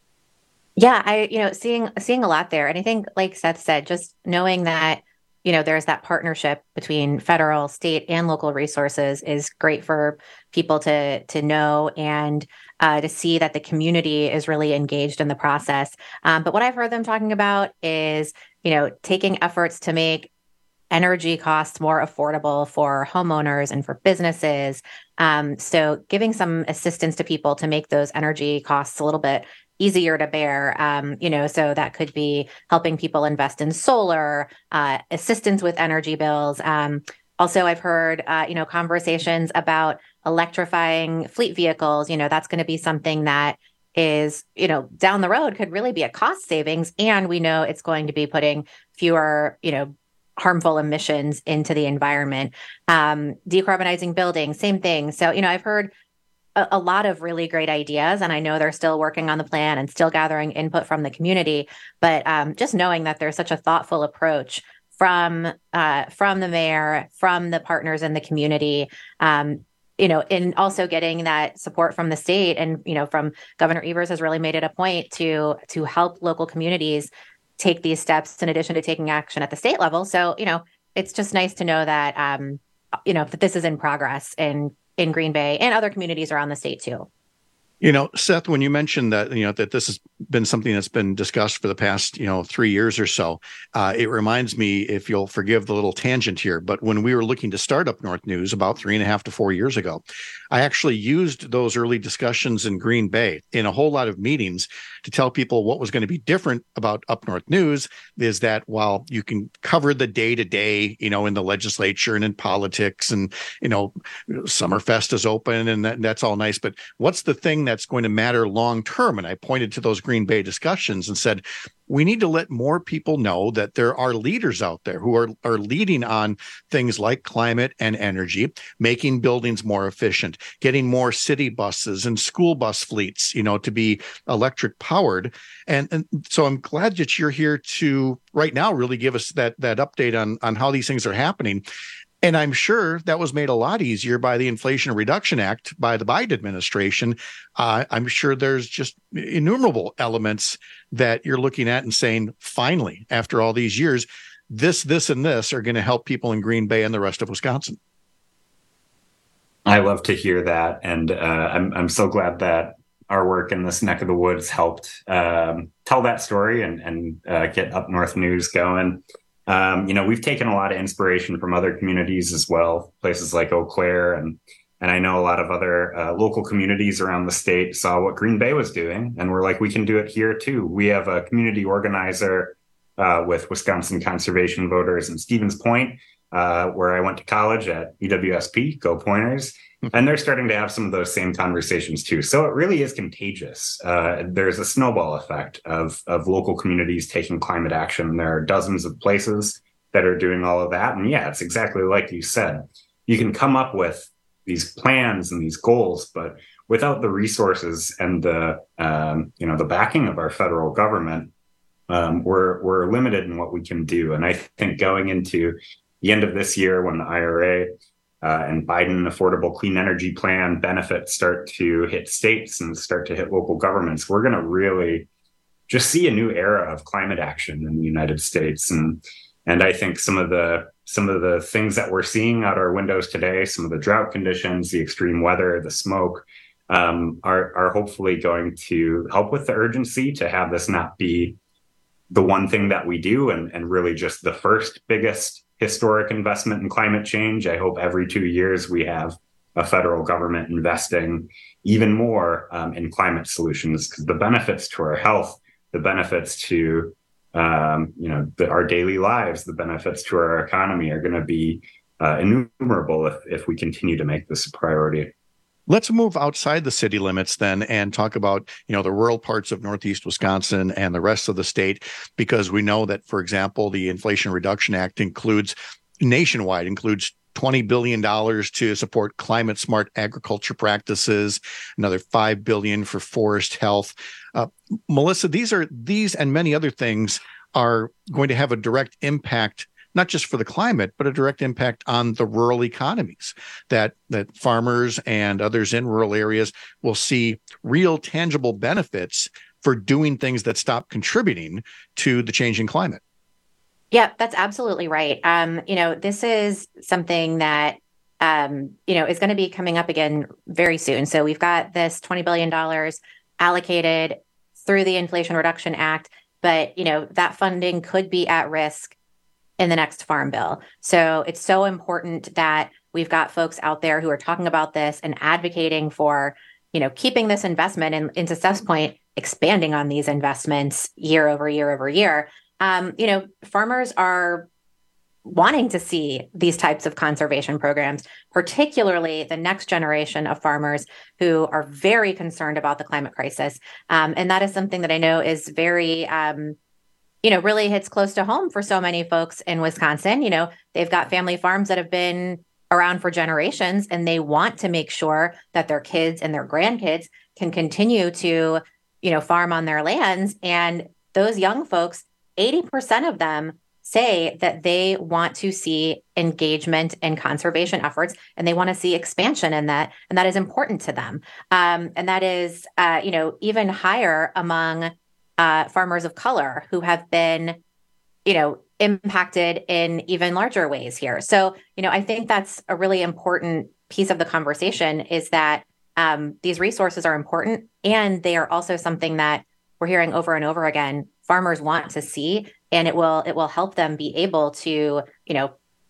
Yeah, I, you know, seeing seeing a lot there. And I think, like Seth said, just knowing that, you know, there's that partnership between federal, state, and local resources is great for people to to know and uh, to see that the community is really engaged in the process. Um, but what I've heard them talking about is, you know, taking efforts to make energy costs more affordable for homeowners and for businesses. Um, so giving some assistance to people to make those energy costs a little bit easier to bear, um, you know, so that could be helping people invest in solar, uh, assistance with energy bills. Um, also, I've heard, uh, you know, conversations about electrifying fleet vehicles. You know, that's going to be something that is, you know, down the road could really be a cost savings. And we know it's going to be putting fewer, you know, harmful emissions into the environment. Um, decarbonizing buildings, same thing. So, you know, I've heard a, a lot of really great ideas, and I know they're still working on the plan and still gathering input from the community. But um, just knowing that there's such a thoughtful approach from uh, from the mayor, from the partners in the community, um, you know, and also getting that support from the state, and you know, from Governor Evers has really made it a point to to help local communities take these steps in addition to taking action at the state level. So, you know, it's just nice to know that, um, you know, that this is in progress in, in Green Bay and other communities around the state too. You know, Seth, when you mentioned that, you know, that this has been something that's been discussed for the past, you know, three years or so, uh, it reminds me, if you'll forgive the little tangent here, but when we were looking to start Up North News about three and a half to four years ago, I actually used those early discussions in Green Bay in a whole lot of meetings to tell people what was going to be different about Up North News is that while you can cover the day to day, you know, in the legislature and in politics and, you know, Summerfest is open and that, that's all nice, but what's the thing that's going to matter long term? And I pointed to those Green Bay discussions and said, we need to let more people know that there are leaders out there who are, are leading on things like climate and energy, making buildings more efficient, getting more city buses and school bus fleets, you know, to be electric powered. And, and so I'm glad that you're here to right now really give us that, that update on, on how these things are happening. And I'm sure that was made a lot easier by the Inflation Reduction Act by the Biden administration. Uh, I'm sure there's just innumerable elements that you're looking at and saying, finally, after all these years, this, this, and this are going to help people in Green Bay and the rest of Wisconsin. I love to hear that. And uh, I'm, I'm so glad that our work in this neck of the woods helped um, tell that story and, and uh, get Up North News going. Um, you know, we've taken a lot of inspiration from other communities as well, places like Eau Claire. And, and I know a lot of other uh, local communities around the state saw what Green Bay was doing. And we're like, we can do it here too. We have a community organizer uh, with Wisconsin Conservation Voters in Stevens Point, uh, where I went to college at U W S P, Go Pointers. And they're starting to have some of those same conversations too. So it really is contagious. Uh, there's a snowball effect of, of local communities taking climate action. There are dozens of places that are doing all of that. And yeah, it's exactly like you said. You can come up with these plans and these goals, but without the resources and the um, you know the backing of our federal government, um, we're we're limited in what we can do. And I think going into the end of this year, when the I R A Uh, and Biden Affordable Clean Energy Plan benefits start to hit states and start to hit local governments, we're going to really just see a new era of climate action in the United States. And and I think some of the some of the things that we're seeing out our windows today, some of the drought conditions, the extreme weather, the smoke, um, are are hopefully going to help with the urgency to have this not be the one thing that we do and, and really just the first biggest historic investment in climate change. I hope every two years we have a federal government investing even more um, in climate solutions, because the benefits to our health, the benefits to um, you know the, our daily lives, the benefits to our economy are going to be uh, innumerable if, if we continue to make this a priority. Let's move outside the city limits then and talk about, you know, the rural parts of Northeast Wisconsin and the rest of the state, because we know that, for example, the Inflation Reduction Act includes nationwide, includes twenty billion dollars to support climate smart agriculture practices, another five billion dollars for forest health. Uh, Melissa, these are these and many other things are going to have a direct impact, not just for the climate, but a direct impact on the rural economies, that that farmers and others in rural areas will see real tangible benefits for doing things that stop contributing to the changing climate. Yeah, that's absolutely right. Um, you know, this is something that, um, you know, is going to be coming up again very soon. So we've got this twenty billion dollars allocated through the Inflation Reduction Act, but, you know, that funding could be at risk in the next farm bill. So it's so important that we've got folks out there who are talking about this and advocating for, you know, keeping this investment and, and to Steph's point, expanding on these investments year over year over year. Um, you know, farmers are wanting to see these types of conservation programs, particularly the next generation of farmers who are very concerned about the climate crisis. Um, and that is something that I know is very, um, you know, really hits close to home for so many folks in Wisconsin. You know, they've got family farms that have been around for generations, and they want to make sure that their kids and their grandkids can continue to, you know, farm on their lands. And those young folks, eighty percent of them say that they want to see engagement in conservation efforts, and they want to see expansion in that. And that is important to them. Um, and that is, uh, you know, even higher among Uh, farmers of color who have been, you know, impacted in even larger ways here. So, you know, I think that's a really important piece of the conversation is that, um, these resources are important, and they are also something that we're hearing over and over again. Farmers want to see, and it will it will help them be able to, you know,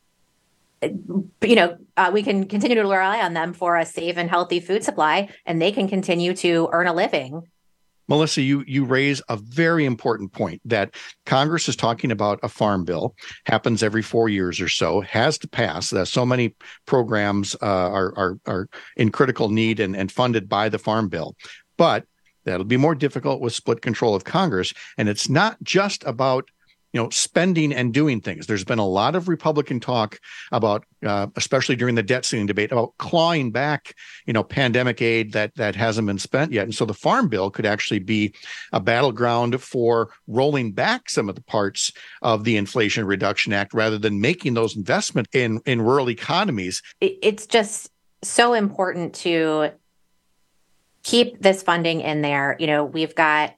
you know, uh, we can continue to rely on them for a safe and healthy food supply, and they can continue to earn a living. Melissa, you you raise a very important point that Congress is talking about a farm bill, happens every four years or so, has to pass. That so many programs uh, are, are are in critical need and, and funded by the farm bill. But that'll be more difficult with split control of Congress. And it's not just about, you know, spending and doing things. There's been a lot of Republican talk about, uh, especially during the debt ceiling debate, about clawing back, you know, pandemic aid that that hasn't been spent yet. And so the Farm Bill could actually be a battleground for rolling back some of the parts of the Inflation Reduction Act rather than making those investments in, in rural economies. It's just so important to keep this funding in there. You know, we've got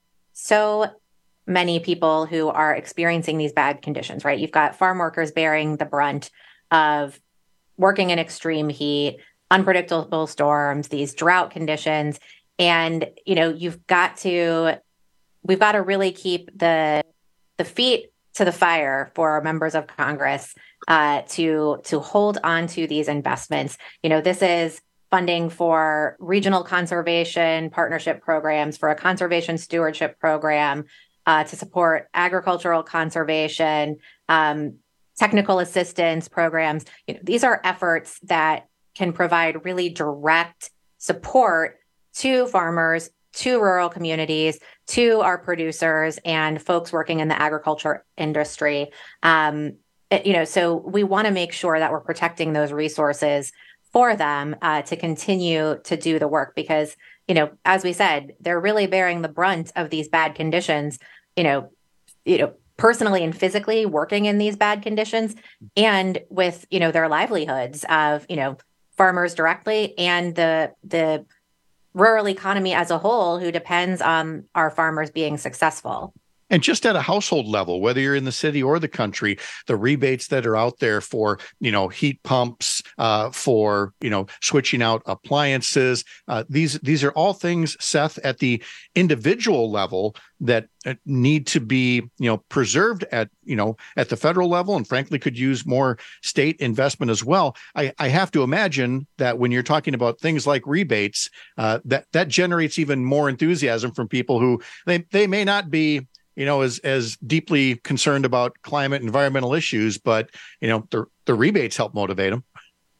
so many people who are experiencing these bad conditions, right? You've got farm workers bearing the brunt of working in extreme heat, unpredictable storms, these drought conditions. And, you know, you've got to, we've got to really keep the the feet to the fire for our members of Congress uh, to, to hold on to these investments. You know, this is funding for regional conservation partnership programs, for a conservation stewardship program, Uh, to support agricultural conservation, um, technical assistance programs. You know, these are efforts that can provide really direct support to farmers, to rural communities, to our producers and folks working in the agriculture industry. Um, it, you know, so we want to make sure that we're protecting those resources for them uh, to continue to do the work because, you know, as we said, they're really bearing the brunt of these bad conditions. You know, you know, personally and physically working in these bad conditions and with, you know, their livelihoods of, you know, farmers directly and the the rural economy as a whole who depends on our farmers being successful. And just at a household level, whether you're in the city or the country, the rebates that are out there for, you know, heat pumps, uh, for, you know, switching out appliances. Uh, these these are all things, Seth, at the individual level that need to be, you know, preserved at, you know, at the federal level and frankly could use more state investment as well. I, I have to imagine that when you're talking about things like rebates, uh, that that generates even more enthusiasm from people who they, they may not be, you know, as as deeply concerned about climate environmental issues, but, you know, the the rebates help motivate them.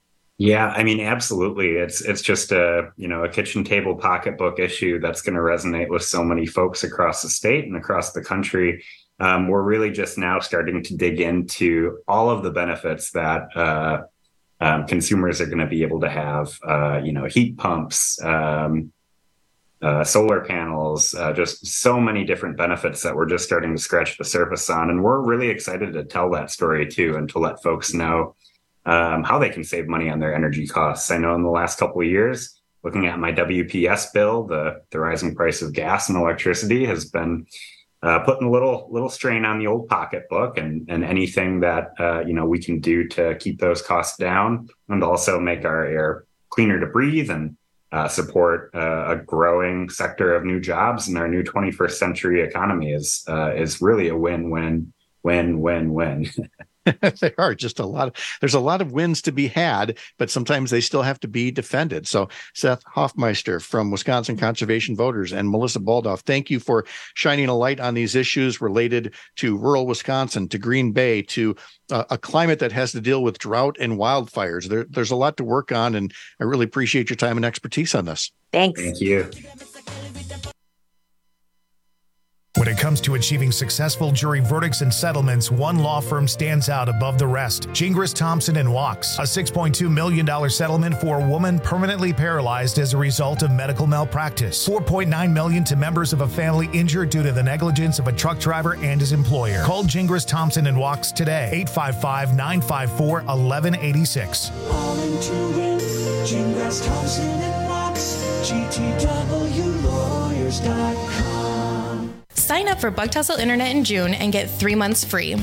Yeah, I mean, absolutely. It's it's just a, you know, a kitchen table pocketbook issue that's going to resonate with so many folks across the state and across the country. Um, we're really just now starting to dig into all of the benefits that uh, um, consumers are going to be able to have, uh, you know, heat pumps, um, Uh, solar panels, uh, just so many different benefits that we're just starting to scratch the surface on. And we're really excited to tell that story too, and to let folks know um, how they can save money on their energy costs. I know in the last couple of years, looking at my W P S bill, the, the rising price of gas and electricity has been uh, putting a little little strain on the old pocketbook, and, and anything that, uh, you know, we can do to keep those costs down and also make our air cleaner to breathe and Uh, support uh, a growing sector of new jobs in our new twenty-first century economy is uh, is really a win-win, win-win-win. They are just a lot of, there's a lot of wins to be had, but sometimes they still have to be defended. So Seth Hoffmeister from Wisconsin Conservation Voters and Melissa Baldoff, thank you for shining a light on these issues related to rural Wisconsin, to Green Bay, to uh, a climate that has to deal with drought and wildfires. There, there's a lot to work on, and I really appreciate your time and expertise on this. Thanks. Thank you. When it comes to achieving successful jury verdicts and settlements, one law firm stands out above the rest. Gingras, Thompson and Wachs, a six point two million dollars settlement for a woman permanently paralyzed as a result of medical malpractice. four point nine million dollars to members of a family injured due to the negligence of a truck driver and his employer. Call Gingras, Thompson and Wachs today, eight five five, nine five four, one one eight six. All in to win, Gingras, Thompson and Wachs, G T W lawyers dot com. Sign up for Bug Tussle Internet in June and get three months free.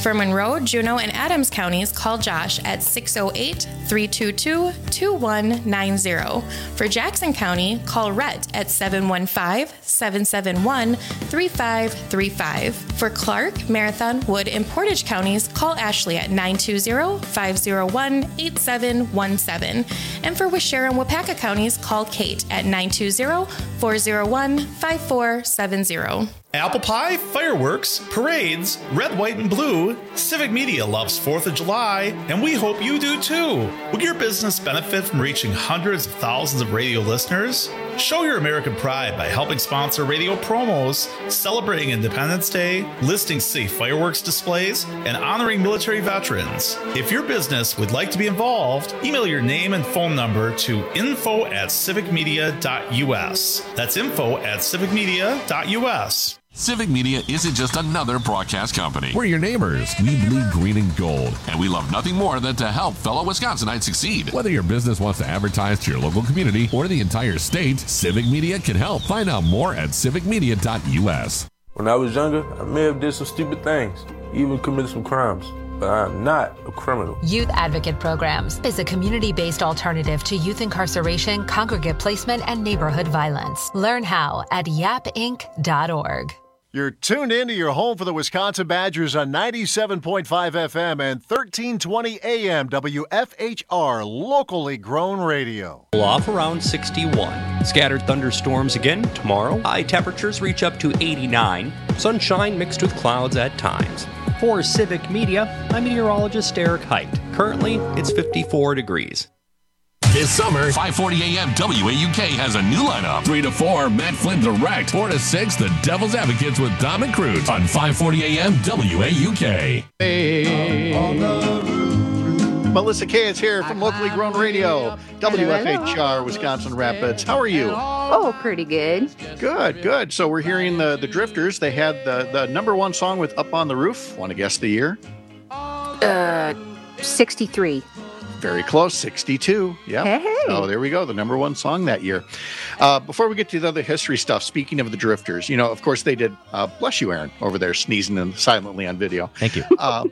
For Monroe, Juneau, and Adams counties, call Josh at six oh eight, three two two, two one nine zero. For Jackson County, call Rhett at seven one five, seven seven one, three five three five. For Clark, Marathon, Wood, and Portage counties, call Ashley at nine two zero, five zero one, eight seven one seven. And for Waushara and Wapaka counties, call Kate at nine two zero, four zero one, five four seven zero. Apple pie, fireworks, parades, red, white, and blue. Civic Media loves fourth of July, and we hope you do too. Will your business benefit from reaching hundreds of thousands of radio listeners? Show your American pride by helping sponsor radio promos, celebrating Independence Day, listing safe fireworks displays, and honoring military veterans. If your business would like to be involved, email your name and phone number to info at civic media dot u s. That's info at civic media dot u s. Civic Media isn't just another broadcast company. We're your neighbors. We bleed green and gold. And we love nothing more than to help fellow Wisconsinites succeed. Whether your business wants to advertise to your local community or the entire state, Civic Media can help. Find out more at civic media dot u s. When I was younger, I may have did some stupid things, even committed some crimes. But I'm not a criminal. Youth Advocate Programs is a community-based alternative to youth incarceration, congregate placement, and neighborhood violence. Learn how at yap inc dot org. You're tuned in to your home for the Wisconsin Badgers on ninety-seven point five F M and thirteen twenty A M W F H R, locally grown radio. Off around sixty-one. Scattered thunderstorms again tomorrow. High temperatures reach up to eighty-nine. Sunshine mixed with clouds at times. For Civic Media, I'm meteorologist Eric Height. Currently, it's fifty-four degrees. This summer, five forty A M W A U K has a new lineup. three to four, Matt Flynn Direct. four to six, The Devil's Advocates with Dom and Cruz on five forty A M W A U K. Hey. Melissa Kay is here from locally grown radio, W F H R, Wisconsin Rapids. How are you? Oh, pretty good. Good, good. So we're hearing the, the Drifters. They had the, the number one song with Up on the Roof. Want to guess the year? Uh, sixty-three. Very close, sixty-two. Yeah. Hey. So there we go, the number one song that year. Uh, before we get to the other history stuff, speaking of the Drifters, you know, of course they did, uh, bless you, Aaron, over there sneezing and silently on video. Thank you. Um,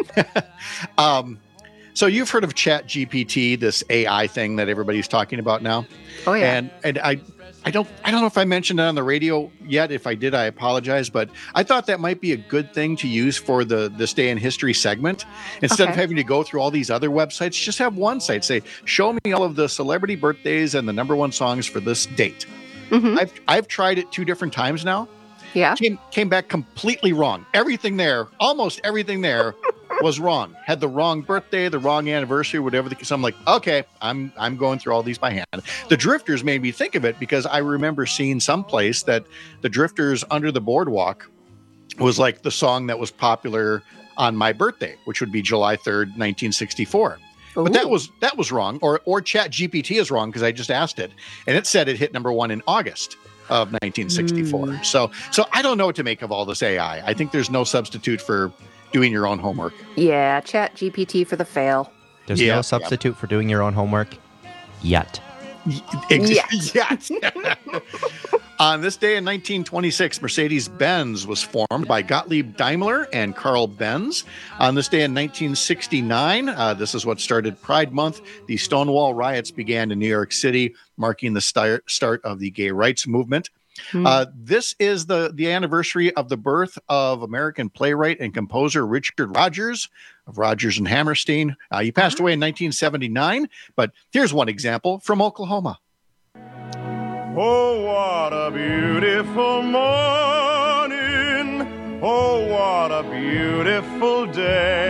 um, so you've heard of Chat G P T, this A I thing that everybody's talking about now. Oh, yeah. And, and I... I don't I don't know if I mentioned it on the radio yet. If I did, I apologize. But I thought that might be a good thing to use for the This Day in History segment. Instead Okay. of having to go through all these other websites, just have one site. Say, show me all of the celebrity birthdays and the number one songs for this date. Mm-hmm. I've I've tried it two different times now. Yeah. Came, came back completely wrong. Everything there, almost everything there was wrong. Had the wrong birthday, the wrong anniversary, whatever. The, so I'm like, okay, I'm I'm going through all these by hand. The Drifters made me think of it because I remember seeing someplace that the Drifters Under the Boardwalk was like the song that was popular on my birthday, which would be July third, nineteen sixty-four. Ooh. But that was that was wrong, or or Chat G P T is wrong because I just asked it, and it said it hit number one in August of nineteen sixty-four. Mm. So so I don't know what to make of all this A I. I think there's no substitute for doing your own homework. Yeah, Chat G P T for the fail. There's Yeah, no substitute for doing your own homework yet. Ex- yes. On this day in nineteen twenty-six, Mercedes-Benz was formed by Gottlieb Daimler and Carl Benz. On this day in nineteen sixty-nine, uh, this is what started Pride Month. The Stonewall riots began in New York City, marking the start, start of the gay rights movement. Hmm. Uh, this is the, the anniversary of the birth of American playwright and composer Richard Rodgers of Rodgers and Hammerstein. Uh, he passed away in nineteen seventy-nine, but here's one example from Oklahoma. Oh, what a beautiful morning. Oh, what a beautiful day.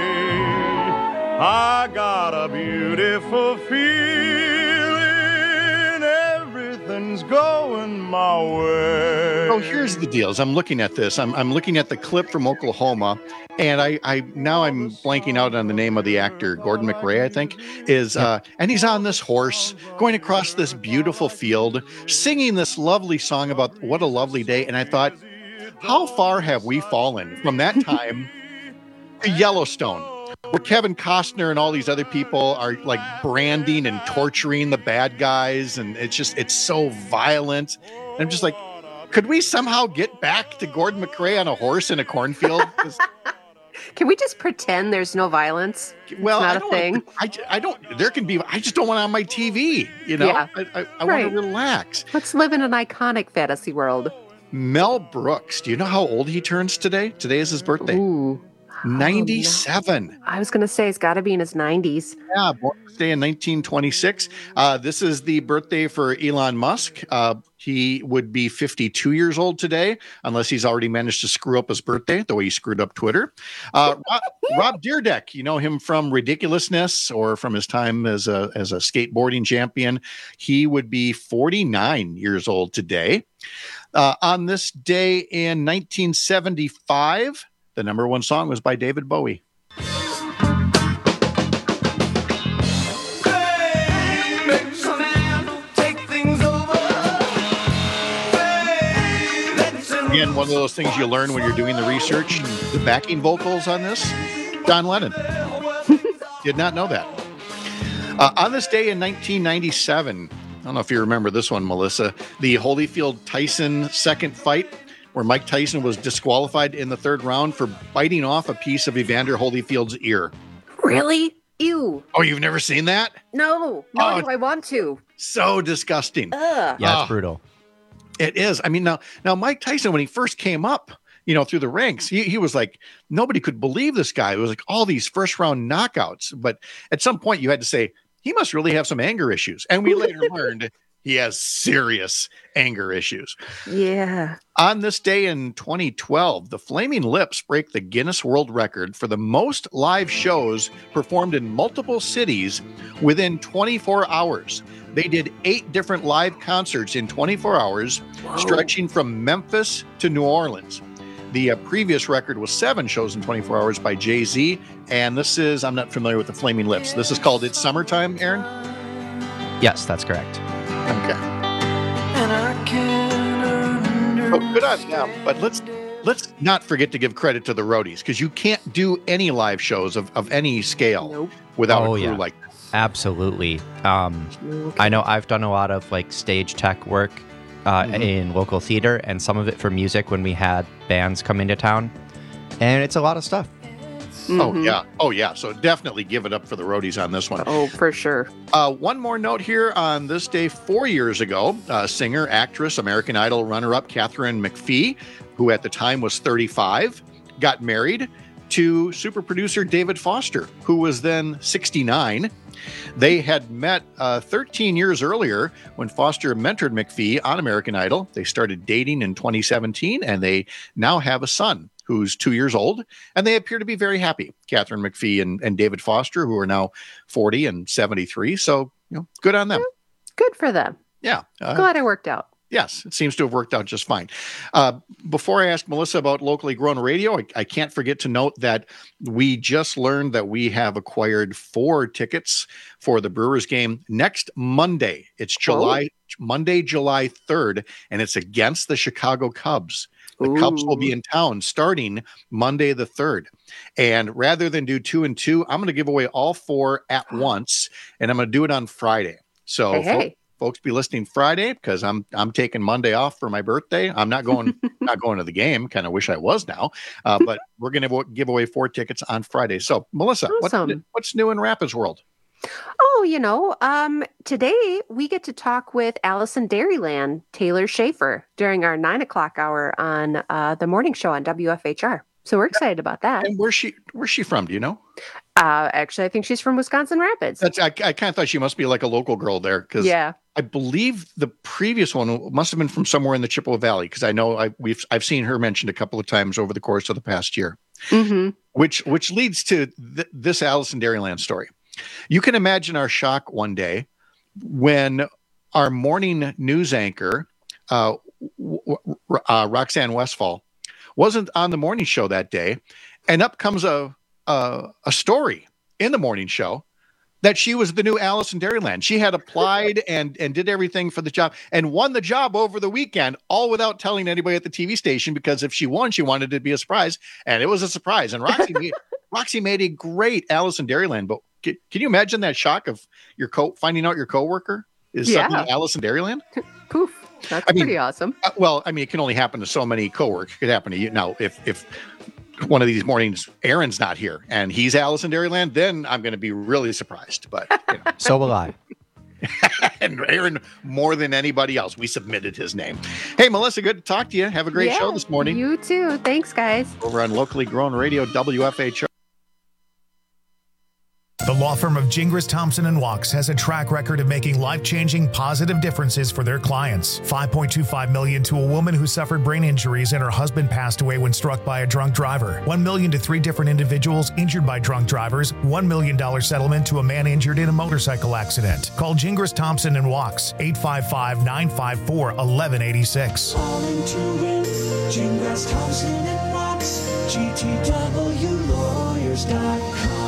I got a beautiful feeling. Everything's going my way. So here's the deal. As I'm looking at this, I'm, I'm looking at the clip from Oklahoma, and I, I now I'm blanking out on the name of the actor, Gordon McRae, I think, is, uh, and he's on this horse going across this beautiful field, singing this lovely song about what a lovely day. And I thought, how far have we fallen from that time to Yellowstone, where Kevin Costner and all these other people are like branding and torturing the bad guys, and it's just it's so violent. And I'm just like, could we somehow get back to Gordon McRae on a horse in a cornfield? Can we just pretend there's no violence? It's Well, not I a don't thing. wanna- I, I don't. There can be. I just don't want it on my T V. You know. Yeah. I, I, I Right. want to relax. Let's live in an iconic fantasy world. Mel Brooks. Do you know how old he turns today? Today is his birthday. Ooh. ninety-seven. I was going to say it's got to be in his nineties. Yeah, born this day in nineteen twenty-six. Uh, this is the birthday for Elon Musk. Uh, he would be fifty-two years old today, unless he's already managed to screw up his birthday, the way he screwed up Twitter. Uh, Rob, Rob Dyrdek, you know him from Ridiculousness or from his time as a, as a skateboarding champion. He would be forty-nine years old today. Uh, on this day in nineteen seventy-five, the number one song was by David Bowie. Again, one of those things you learn when you're doing the research. The backing vocals on this, John Lennon. Did not know that. Uh, on this day in nineteen ninety-seven, I don't know if you remember this one, Melissa, the Holyfield-Tyson second fight, where Mike Tyson was disqualified in the third round for biting off a piece of Evander Holyfield's ear. Really? Ew. Oh, you've never seen that? No. No, Oh, do I want to? So disgusting. Ugh. Yeah, Oh. it's brutal. It is. I mean, now, now Mike Tyson, when he first came up, you know, through the ranks, he, he was like, nobody could believe this guy. It was like all these first round knockouts. But at some point you had to say, he must really have some anger issues. And we later learned he has serious anger issues. Yeah. On this day in twenty twelve, the Flaming Lips break the Guinness World Record for the most live shows performed in multiple cities within twenty-four hours. They did eight different live concerts in twenty-four hours, Whoa. stretching from Memphis to New Orleans. The uh, previous record was seven shows in twenty-four hours by Jay-Z. And this is, I'm not familiar with the Flaming Lips. This is called It's Summertime, Aaron? Yes, that's correct. Okay. So good on them, but let's let's not forget to give credit to the roadies, because you can't do any live shows of, of any scale Nope. without Oh, a crew yeah. like that. Absolutely. Um, I know I've done a lot of like stage tech work uh, Mhm. in local theater, and some of it for music when we had bands come into town, and it's a lot of stuff. Oh yeah, oh yeah. So definitely give it up for the roadies on this one. Oh, for sure. Uh, one more note here on this day four years ago, uh, singer, actress, American Idol runner-up Catherine McPhee, who at the time was thirty-five, got married to super producer David Foster, who was then sixty-nine. They had met uh, thirteen years earlier when Foster mentored McPhee on American Idol. They started dating in twenty seventeen, and they now have a son who's two years old, and they appear to be very happy. Catherine McPhee and, and David Foster, who are now forty and seventy-three. So, you know, good on them. Good for them. Yeah. uh, Glad it worked out. Yes, it seems to have worked out just fine. Uh, before I ask Melissa about locally grown radio, I, I can't forget to note that we just learned that we have acquired four tickets for the Brewers game next Monday. It's July Monday, July third, and it's against the Chicago Cubs. The Cubs will be in town starting Monday the third. And rather than do two and two, I'm going to give away all four at once, and I'm going to do it on Friday. So Hey, fo- hey. folks be listening Friday, because I'm I'm taking Monday off for my birthday. I'm not going not going to the game. Kind of wish I was now. Uh, but we're going to give away four tickets on Friday. So Melissa, Awesome. what's, what's new in Rapids World? Oh, you know, um, today we get to talk with Allison Dairyland, Taylor Schaefer, during our nine o'clock hour on uh, the morning show on W F H R. So we're excited about that. And where's she where's she from? Do you know? Uh, actually, I think she's from Wisconsin Rapids. That's I, I kind of thought she must be like a local girl there, because Yeah. I believe the previous one must have been from somewhere in the Chippewa Valley, because I know I we've I've seen her mentioned a couple of times over the course of the past year. Mm-hmm. Which which leads to th- this Allison Dairyland story. You can imagine our shock one day when our morning news anchor, uh, w- w- uh, Roxanne Westfall, wasn't on the morning show that day, and up comes a a, a story in the morning show that she was the new Allison Dairyland. She had applied and and did everything for the job and won the job over the weekend, all without telling anybody at the T V station, because if she won, she wanted it to be a surprise, and it was a surprise. And Roxy made, Roxy made a great Allison Dairyland, but can, can you imagine that shock of your co finding out your coworker is Yeah. suddenly Allison Dairyland? Poof. That's I mean, pretty awesome. Uh, well, I mean, it can only happen to so many coworkers. It could happen to you. Now, if if one of these mornings Aaron's not here and he's Allison Dairyland, then I'm going to be really surprised. But you know. So will I. And Aaron, more than anybody else, we submitted his name. Hey, Melissa, good to talk to you. Have a great Yeah, show this morning. You too. Thanks, guys. Over on Locally Grown Radio, W F H R. The law firm of Gingras, Thompson and Wachs has a track record of making life-changing positive differences for their clients. five point two five million dollars to a woman who suffered brain injuries and her husband passed away when struck by a drunk driver. one million dollars to three different individuals injured by drunk drivers. one million dollars settlement to a man injured in a motorcycle accident. Call Gingras, Thompson and Wachs, eight five five, nine five four, one one eight six. Calling to win, Gingras, Thompson and Wachs, G T W lawyers dot com.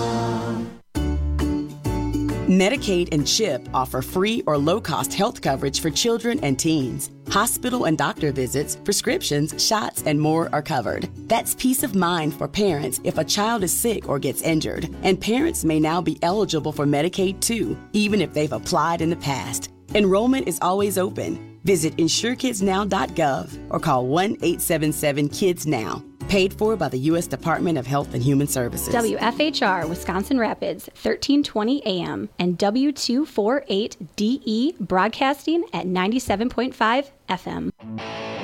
Medicaid and CHIP offer free or low-cost health coverage for children and teens. Hospital and doctor visits, prescriptions, shots, and more are covered. That's peace of mind for parents if a child is sick or gets injured. And parents may now be eligible for Medicaid too, even if they've applied in the past. Enrollment is always open. Visit insure kids now dot gov or call one eight seven seven kids now. Paid for by the U S Department of Health and Human Services. W F H R Wisconsin Rapids, thirteen twenty A M and W two forty-eight D E broadcasting at ninety-seven point five F M.